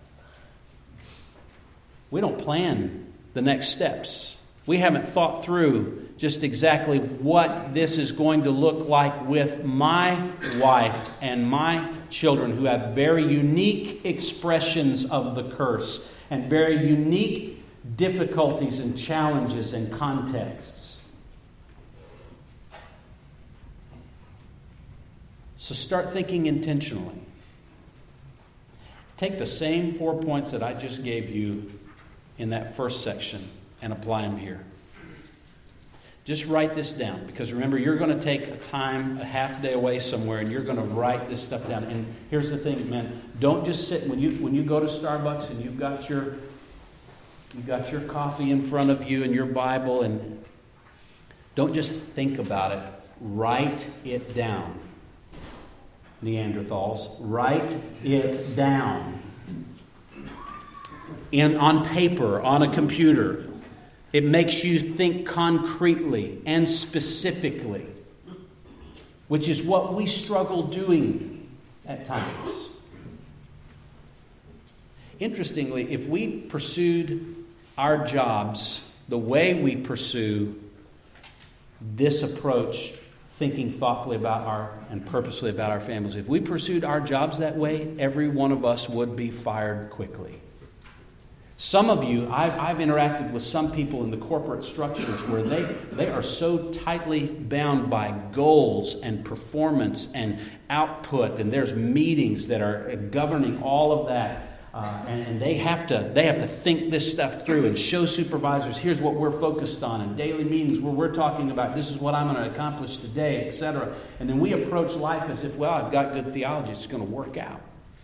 We don't plan the next steps. We haven't thought through just exactly what this is going to look like with my wife and my children who have very unique expressions of the curse and very unique difficulties and challenges and contexts. So start thinking intentionally. Take the same 4 points that I just gave you in that first section and apply them here. Just write this down, because remember, you're going to take a half day away somewhere, and you're going to write this stuff down. And here's the thing, man: don't just sit when you go to Starbucks and you've got your coffee in front of you and your Bible, and don't just think about it. Write it down. Neanderthals, write it down on paper, on a computer. It makes you think concretely and specifically, which is what we struggle doing at times. Interestingly, if we pursued our jobs the way we pursue this approach, thinking thoughtfully about and purposely about our families, if we pursued our jobs that way, every one of us would be fired quickly. Some of you, I've interacted with some people in the corporate structures where they are so tightly bound by goals and performance and output, and there's meetings that are governing all of that. And they have to think this stuff through and show supervisors, here's what we're focused on, and daily meetings where we're talking about this is what I'm going to accomplish today, etc. And then we approach life as if, well, I've got good theology, it's going to work out.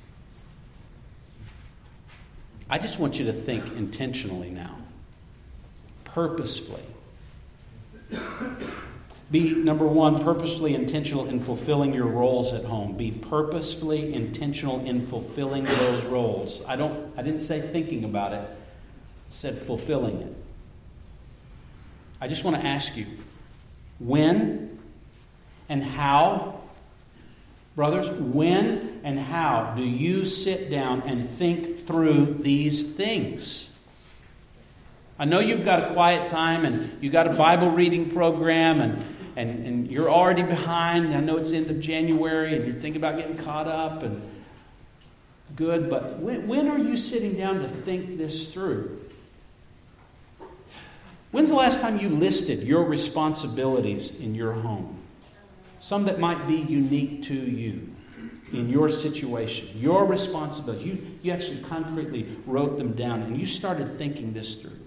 I just want you to think intentionally now, purposefully. Be, number one, purposefully intentional in fulfilling your roles at home. Be purposefully intentional in fulfilling those roles. I didn't say thinking about it. I said fulfilling it. I just want to ask you, when and how, brothers, when and how do you sit down and think through these things? I know you've got a quiet time and you've got a Bible reading program and you're already behind. I know it's the end of January and you're thinking about getting caught up and good, but when are you sitting down to think this through? When's the last time you listed your responsibilities in your home? Some that might be unique to you in your situation, your responsibilities. You actually concretely wrote them down and you started thinking this through.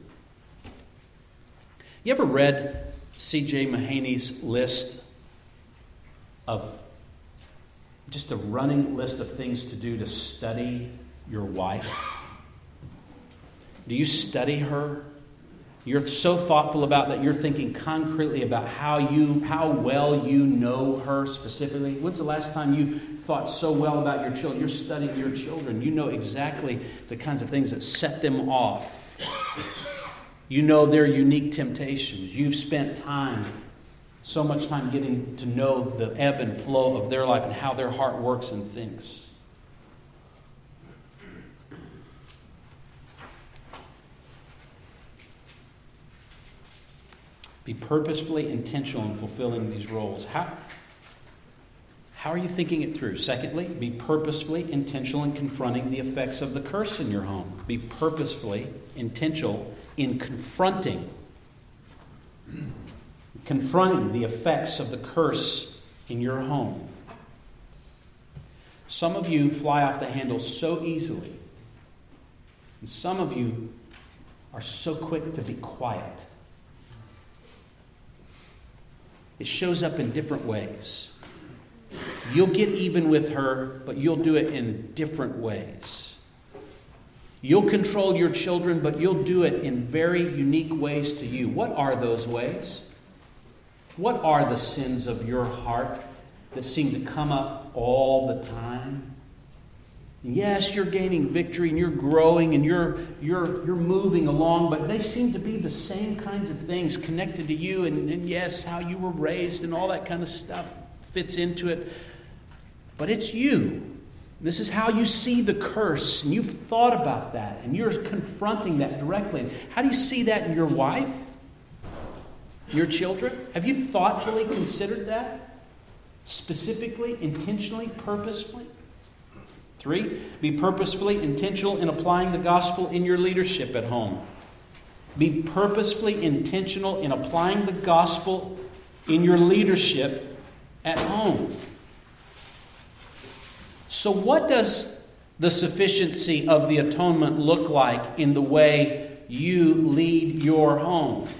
You ever read C.J. Mahaney's list of just a running list of things to do to study your wife? Do you study her? You're so thoughtful about that you're thinking concretely about how well you know her specifically. When's the last time you thought so well about your children? You're studying your children. You know exactly the kinds of things that set them off. You know their unique temptations. You've spent so much time getting to know the ebb and flow of their life and how their heart works and thinks. Be purposefully intentional in fulfilling these roles. How are you thinking it through? Secondly, be purposefully intentional in confronting the effects of the curse in your home. Be purposefully intentional in confronting the effects of the curse in your home. Some of you fly off the handle so easily, and some of you are so quick to be quiet. It shows up in different ways. You'll get even with her, but you'll do it in different ways. You'll control your children, but you'll do it in very unique ways to you. What are those ways? What are the sins of your heart that seem to come up all the time? Yes, you're gaining victory and you're growing and you're moving along, but they seem to be the same kinds of things connected to you. And yes, how you were raised and all that kind of stuff fits into it. But it's you. This is how you see the curse, and you've thought about that, and you're confronting that directly. How do you see that in your wife? Your children? Have you thoughtfully considered that? Specifically, intentionally, purposefully? 3, be purposefully intentional in applying the gospel in your leadership at home. Be purposefully intentional in applying the gospel in your leadership at home. So what does the sufficiency of the atonement look like in the way you lead your home?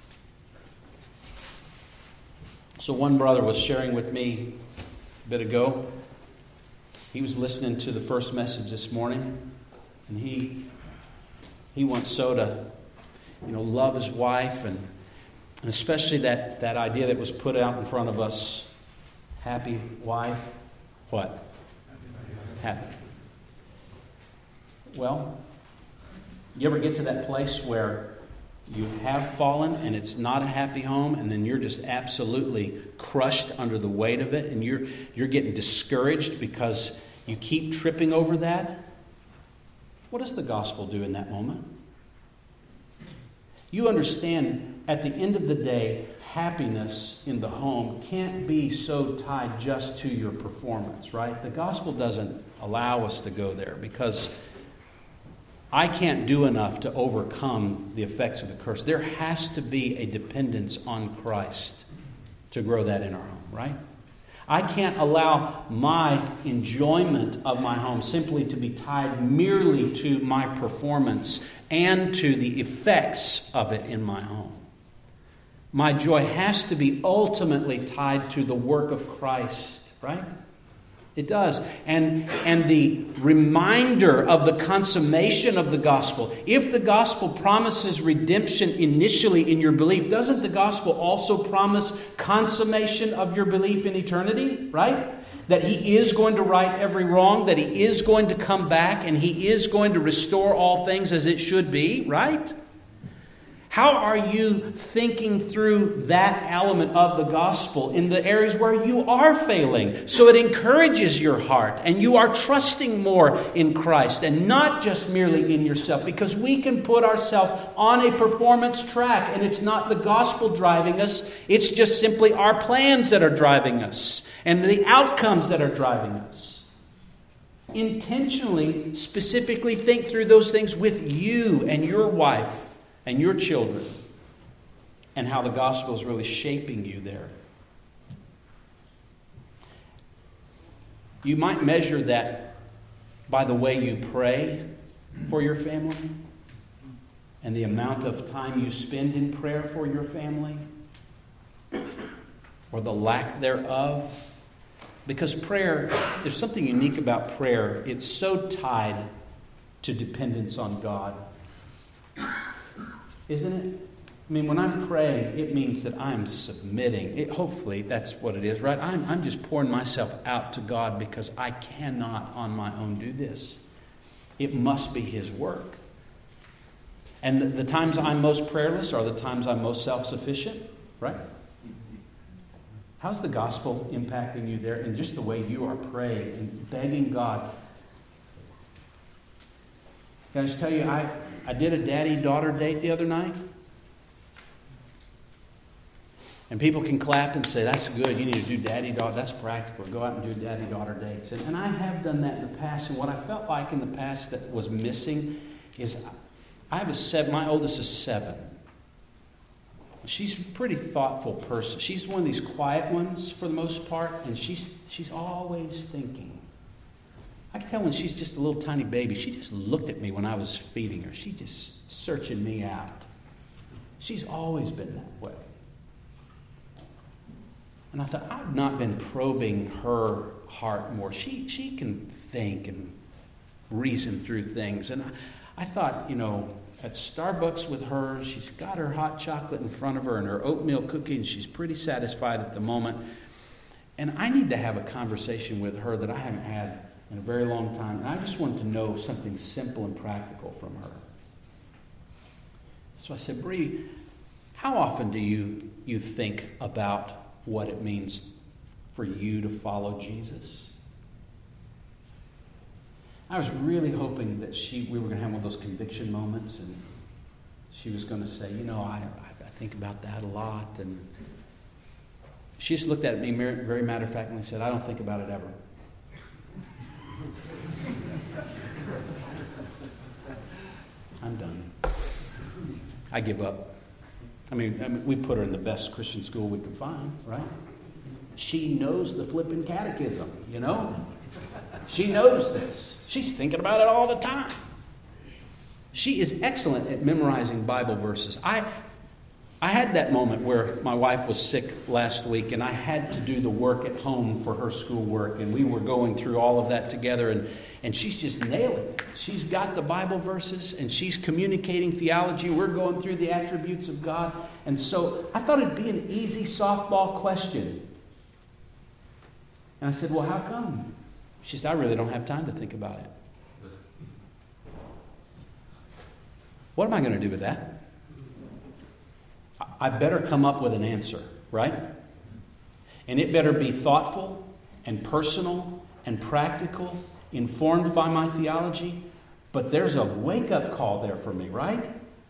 So one brother was sharing with me a bit ago. He was listening to the first message this morning, and he wants so to, love his wife, and especially that idea that was put out in front of us, happy wife, what? Happy. Well, you ever get to that place where you have fallen and it's not a happy home, and then you're just absolutely crushed under the weight of it, and you're getting discouraged because you keep tripping over that. What does the gospel do in that moment? You understand, at the end of the day, happiness in the home can't be so tied just to your performance, right? The gospel doesn't allow us to go there because I can't do enough to overcome the effects of the curse. There has to be a dependence on Christ to grow that in our home, right? I can't allow my enjoyment of my home simply to be tied merely to my performance and to the effects of it in my home. My joy has to be ultimately tied to the work of Christ, right? It does. And the reminder of the consummation of the gospel. If the gospel promises redemption initially in your belief, doesn't the gospel also promise consummation of your belief in eternity, right? That He is going to right every wrong, that He is going to come back, and He is going to restore all things as it should be, right? How are you thinking through that element of the gospel in the areas where you are failing? So it encourages your heart and you are trusting more in Christ and not just merely in yourself, because we can put ourselves on a performance track and it's not the gospel driving us. It's just simply our plans that are driving us and the outcomes that are driving us. Intentionally, specifically think through those things with you and your wife and your children, and how the gospel is really shaping you there. You might measure that by the way you pray for your family and the amount of time you spend in prayer for your family, or the lack thereof. Because prayer, there's something unique about prayer. It's so tied to dependence on God. Isn't it? I mean, when I'm praying, it means that I'm submitting. Hopefully, that's what it is, right? I'm just pouring myself out to God because I cannot on my own do this. It must be His work. And the times I'm most prayerless are the times I'm most self-sufficient, right? How's the gospel impacting you there in just the way you are praying and begging God? Can I just tell you, I did a daddy-daughter date the other night. And people can clap and say, that's good, you need to do daddy-daughter, that's practical, go out and do daddy-daughter dates. And I have done that in the past, and what I felt like in the past that was missing is I have my oldest is 7. She's a pretty thoughtful person. She's one of these quiet ones for the most part, and she's always thinking. I can tell when she's just a little tiny baby. She just looked at me when I was feeding her. She's just searching me out. She's always been that way. And I thought, I've not been probing her heart more. She can think and reason through things. And I thought, at Starbucks with her, she's got her hot chocolate in front of her and her oatmeal cookie, and she's pretty satisfied at the moment. And I need to have a conversation with her that I haven't had in a very long time. And I just wanted to know something simple and practical from her. So I said, Bree, how often do you think about what it means for you to follow Jesus? I was really hoping that we were going to have one of those conviction moments, and she was going to say, I think about that a lot. And she just looked at me very matter-of-factly said, I don't think about it ever. I'm done. I give up. I mean, we put her in the best Christian school we could find, right? She knows the flipping catechism, She knows this. She's thinking about it all the time. She is excellent at memorizing Bible verses. I had that moment where my wife was sick last week, and I had to do the work at home for her schoolwork, and we were going through all of that together, and she's just nailing it. She's got the Bible verses, and she's communicating theology. We're going through the attributes of God, and so I thought it'd be an easy softball question. And I said, well, how come? She said, I really don't have time to think about it. What am I going to do with that? I better come up with an answer, right? And it better be thoughtful and personal and practical, informed by my theology. But there's a wake-up call there for me, right?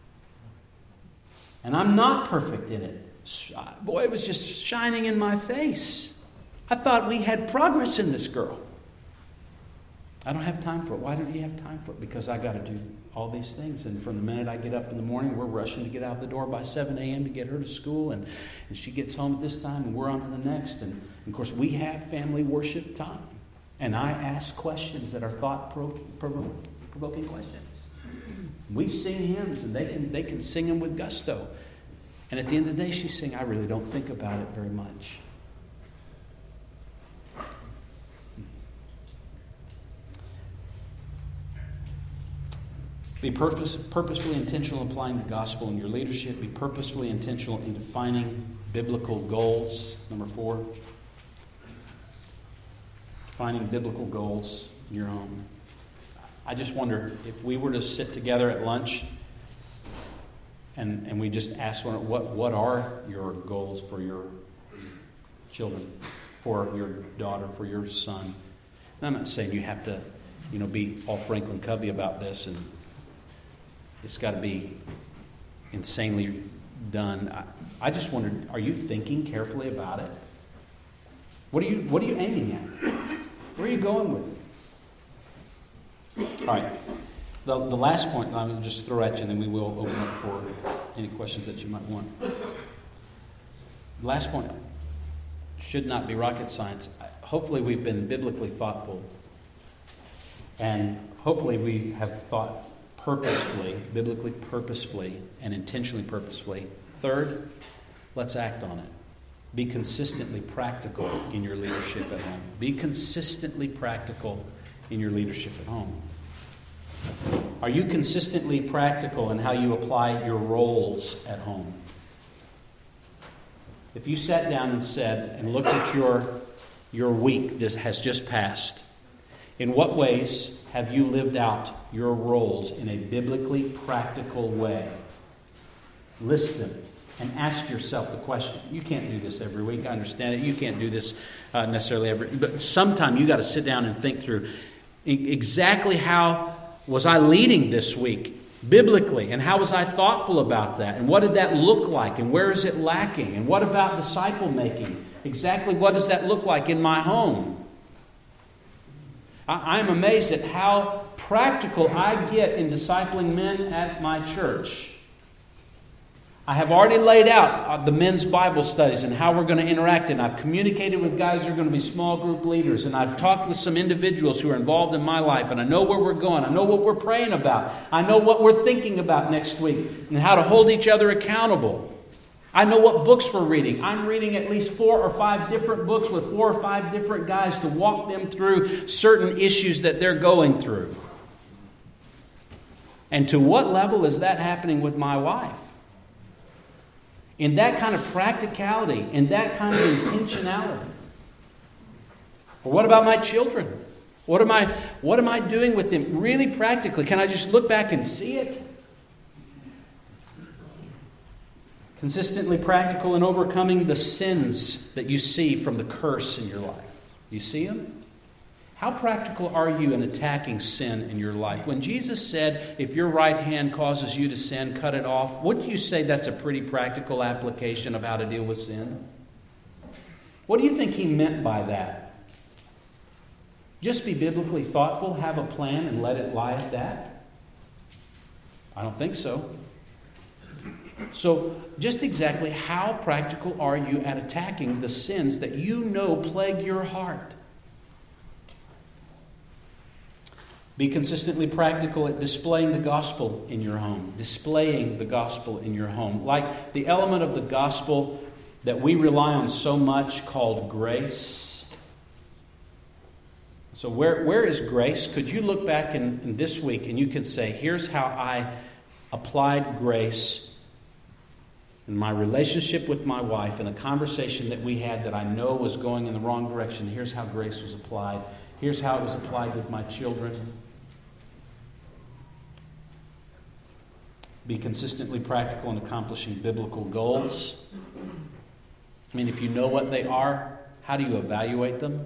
And I'm not perfect in it. Boy, it was just shining in my face. I thought we had progress in this girl. I don't have time for it. Why don't you have time for it? Because I got to do all these things. And from the minute I get up in the morning, we're rushing to get out the door by 7 a.m. to get her to school. And she gets home at this time, and we're on to the next. And, of course, we have family worship time. And I ask questions that are thought-provoking questions. We sing hymns, and they can sing them with gusto. And at the end of the day, she's saying, I really don't think about it very much. Be purposefully intentional in applying the gospel in your leadership. Be purposefully intentional in defining biblical goals. Number 4. Defining biblical goals in your home. I just wonder if we were to sit together at lunch and we just ask what are your goals for your children, for your daughter, for your son. And I'm not saying you have to, be all Franklin Covey about this, and it's got to be insanely done. I just wondered, are you thinking carefully about it? What are you aiming at? Where are you going with it? All right. The last point I'm going to just throw at you, and then we will open up for any questions that you might want. The last point should not be rocket science. Hopefully we've been biblically thoughtful, and hopefully we have thought purposefully, biblically purposefully, and intentionally purposefully. Third, let's act on it. Be consistently practical in your leadership at home. Be consistently practical in your leadership at home. Are you consistently practical in how you apply your roles at home? If you sat down and said and looked at your week this has just passed, in what ways have you lived out your roles in a biblically practical way? List them and ask yourself the question. You can't do this every week. I understand it. You can't do this necessarily but sometime you got to sit down and think through exactly how was I leading this week biblically, and how was I thoughtful about that, and what did that look like, and where is it lacking, and what about disciple making? Exactly what does that look like in my home? I'm amazed at how practical I get in discipling men at my church. I have already laid out the men's Bible studies and how we're going to interact, and I've communicated with guys who are going to be small group leaders, and I've talked with some individuals who are involved in my life, and I know where we're going. I know what we're praying about. I know what we're thinking about next week and how to hold each other accountable. I know what books we're reading. I'm reading at least 4 or 5 different books with 4 or 5 different guys to walk them through certain issues that they're going through. And to what level is that happening with my wife? In that kind of practicality, in that kind of intentionality. Or what about my children? What am I doing with them really practically? Can I just look back and see it? Consistently practical in overcoming the sins that you see from the curse in your life. You see them? How practical are you in attacking sin in your life? When Jesus said, if your right hand causes you to sin, cut it off, wouldn't you say that's a pretty practical application of how to deal with sin? What do you think he meant by that? Just be biblically thoughtful, have a plan, and let it lie at that? I don't think so. So, just exactly how practical are you at attacking the sins that you know plague your heart? Be consistently practical at displaying the gospel in your home. Displaying the gospel in your home. Like the element of the gospel that we rely on so much called grace. So where is grace? Could you look back in this week and you could say, here's how I applied grace in my relationship with my wife, in a conversation that we had that I know was going in the wrong direction. Here's how grace was applied. Here's how it was applied with my children. be consistently practical in accomplishing biblical goals. I mean, if you know what they are, how do you evaluate them?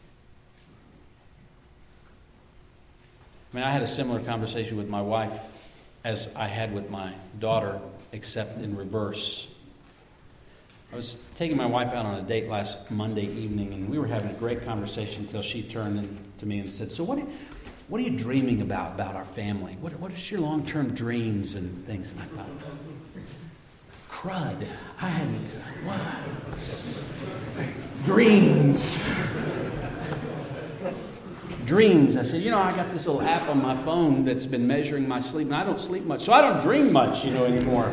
I mean, I had a similar conversation with my wife as I had with my daughter, except in reverse. I was taking my wife out on a date last Monday evening, and we were having a great conversation until she turned to me and said, "So what are you dreaming about our family? What is your long-term dreams and things?" And I thought, crud, I hadn't, why? Dreams. Dreams. I said, I got this little app on my phone that's been measuring my sleep, and I don't sleep much, so I don't dream much, anymore.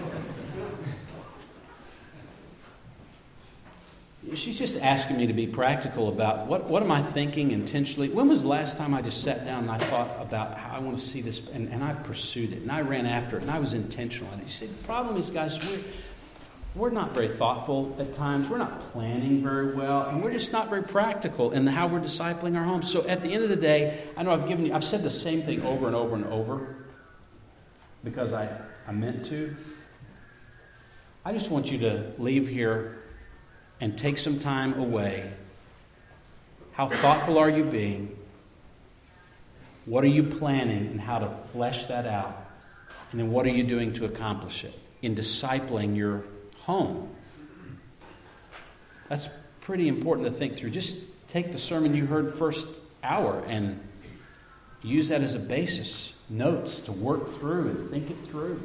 She's just asking me to be practical about what am I thinking intentionally. When was the last time I just sat down and I thought about how I want to see this, and I pursued it, and I ran after it, and I was intentional. And you see, the problem is, guys, we're not very thoughtful at times. We're not planning very well, and we're just not very practical in how we're discipling our homes. So at the end of the day, I know I've said the same thing over and over and over because I meant to. I just want you to leave here and take some time away. How thoughtful are you being? What are you planning and how to flesh that out? And then what are you doing to accomplish it in discipling your home? That's pretty important to think through. Just take the sermon you heard first hour and use that as a basis, notes to work through and think it through.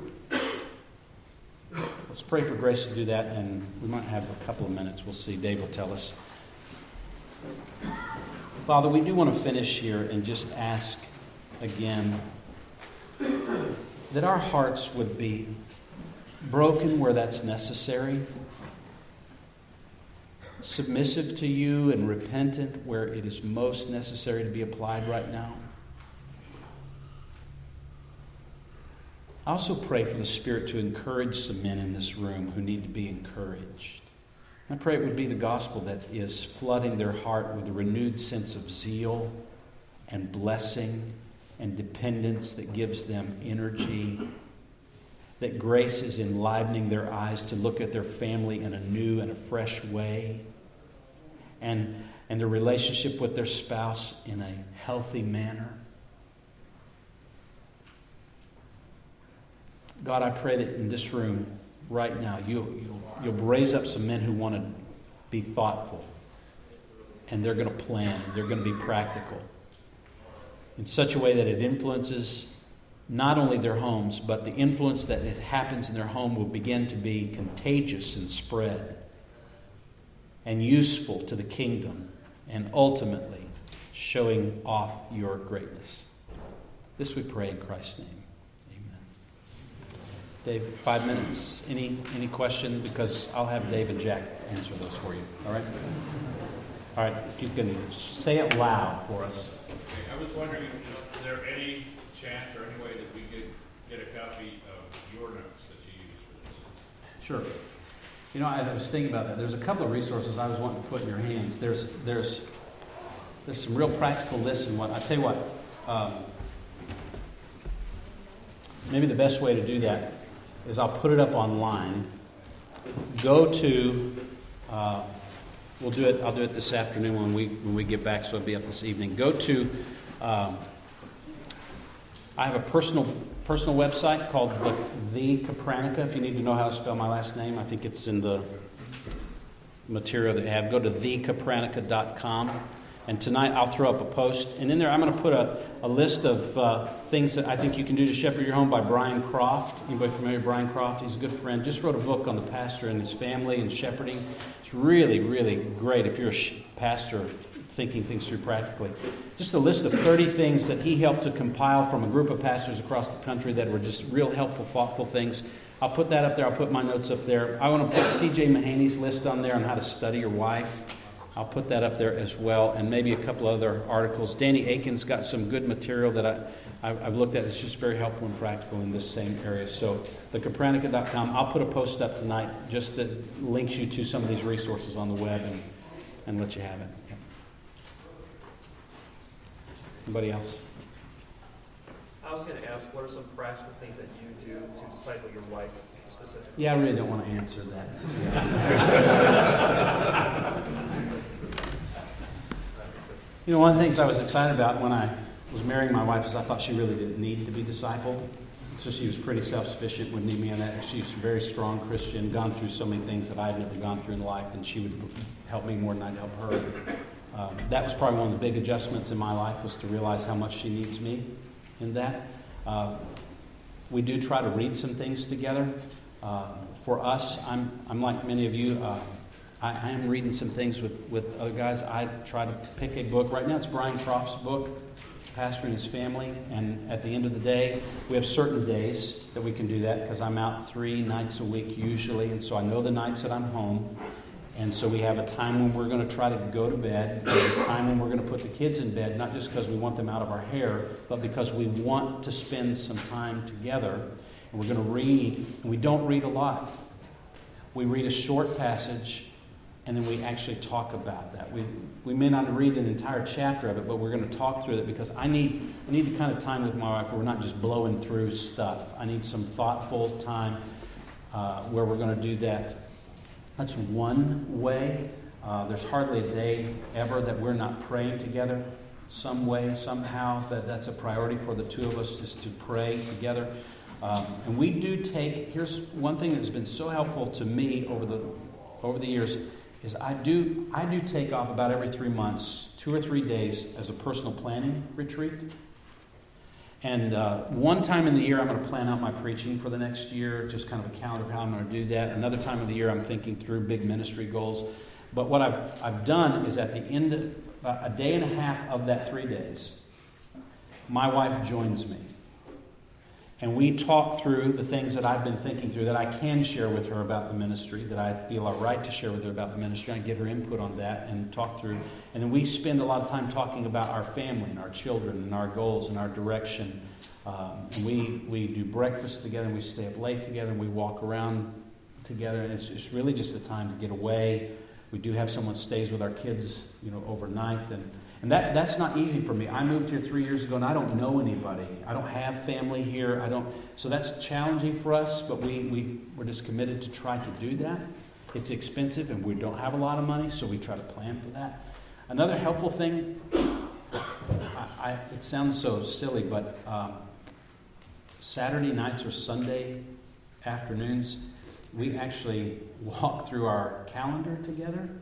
Let's pray for grace to do that, and we might have a couple of minutes. We'll see. Dave will tell us. Father, we do want to finish here and just ask again that our hearts would be broken where that's necessary, submissive to you and repentant where it is most necessary to be applied right now. I also pray for the Spirit to encourage some men in this room who need to be encouraged. I pray it would be the gospel that is flooding their heart with a renewed sense of zeal and blessing and dependence that gives them energy, that grace is enlivening their eyes to look at their family in a new and a fresh way, and their relationship with their spouse in a healthy manner. God, I pray that in this room right now, you'll raise up some men who want to be thoughtful, and they're going to plan, they're going to be practical in such a way that it influences not only their homes, but the influence that it happens in their home will begin to be contagious and spread and useful to the kingdom, and ultimately showing off your greatness. This we pray in Christ's name. Dave, 5 minutes. Any question? Because I'll have Dave and Jack answer those for you. All right? All right. If you can say it loud for us. Okay, I was wondering, is there any chance or any way that we could get a copy of your notes that you use for this? Sure. I was thinking about that. There's a couple of resources I was wanting to put in your hands. There's some real practical lists and what. I tell you what. Maybe the best way to do that is I'll put it up online. Go to, I'll do it this afternoon when we get back, so it'll be up this evening. Go to, I have a personal website called The Kapranica. If you need to know how to spell my last name, I think it's in the material that you have. Go to thekapranica.com. And tonight I'll throw up a post. And in there I'm going to put a list of things that I think you can do to shepherd your home by Brian Croft. Anybody familiar with Brian Croft? He's a good friend. Just wrote a book on the pastor and his family and shepherding. It's really, really great if you're a pastor thinking things through practically. Just a list of 30 things that he helped to compile from a group of pastors across the country that were just real helpful, thoughtful things. I'll put that up there. I'll put my notes up there. I want to put C.J. Mahaney's list on there on how to study your wife. I'll put that up there as well, and maybe a couple other articles. Danny Aiken's got some good material that I've looked at. It's just very helpful and practical in this same area. So, thekapranica.com. I'll put a post up tonight just that links you to some of these resources on the web and let you have it. Yeah. Anybody else? I was going to ask, what are some practical things that you do to disciple your wife specifically? Yeah, I really don't want to answer that. You know, one of the things I was excited about when I was marrying my wife is I thought she really didn't need to be discipled. So she was pretty self-sufficient, wouldn't need me on that. She's a very strong Christian, gone through so many things that I'd never gone through in life, and she would help me more than I'd help her. That was probably one of the big adjustments in my life, was to realize how much she needs me in that. We do try to read some things together. For us, I'm like many of you. I am reading some things with other guys. I try to pick a book. Right now it's Brian Croft's book, Pastor and His Family. And at the end of the day, we have certain days that we can do that because I'm out 3 nights a week usually. And so I know the nights that I'm home. And so we have a time when we're going to try to go to bed, and a time when we're going to put the kids in bed, not just because we want them out of our hair, but because we want to spend some time together. And we're going to read, and we don't read a lot. We read a short passage, and then we actually talk about that. We may not read an entire chapter of it, but we're going to talk through it because I need the kind of time with my wife where we're not just blowing through stuff. I need some thoughtful time where we're going to do that. That's one way. There's hardly a day ever that we're not praying together. Some way, somehow, that's a priority for the two of us, just to pray together. And we do take, here's one thing that's been so helpful to me over the years, is I do take off about every 3 months, 2 or 3 days as a personal planning retreat. And one time in the year, I'm going to plan out my preaching for the next year, just kind of a calendar of how I'm going to do that. Another time of the year, I'm thinking through big ministry goals. But what I've done is at the end of a day and a half of that 3 days, my wife joins me. And we talk through the things that I've been thinking through that I can share with her about the ministry, that I feel are right to share with her about the ministry. I get her input on that and talk through. And then we spend a lot of time talking about our family and our children and our goals and our direction. And we do breakfast together, and we stay up late together, and we walk around together. And it's really just a time to get away. We do have someone stays with our kids, overnight. And that's not easy for me. I moved here 3 years ago, and I don't know anybody. I don't have family here. So that's challenging for us, but we're just committed to try to do that. It's expensive, and we don't have a lot of money, so we try to plan for that. Another helpful thing, it sounds so silly, but Saturday nights or Sunday afternoons, we actually walk through our calendar together.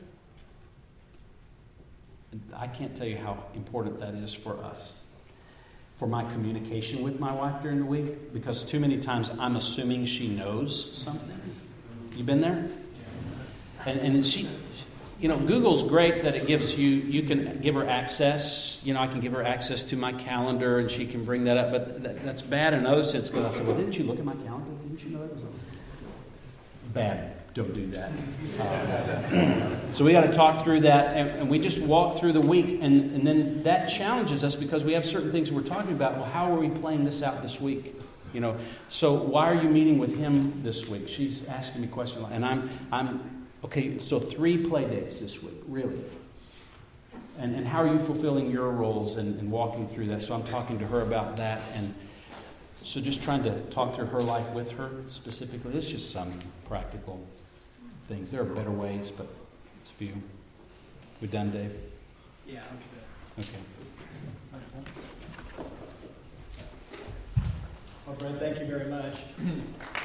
I can't tell you how important that is for us, for my communication with my wife during the week, because too many times I'm assuming she knows something. You been there? And she, Google's great that it gives you can give her access. I can give her access to my calendar, and she can bring that up. But that's bad in another sense, because I said, well, didn't you look at my calendar? Didn't you know that was bad? Don't do that. So we got to talk through that, and we just walk through the week, and then that challenges us because we have certain things we're talking about. Well, how are we playing this out this week? So why are you meeting with him this week? She's asking me questions, and I'm okay. So 3 play dates this week, really. And how are you fulfilling your roles and walking through that? So I'm talking to her about that, and so just trying to talk through her life with her specifically. It's just some practical things. There are better ways, but it's few. We done, Dave? Yeah, I'm good. Okay. Well, Brent, thank you very much.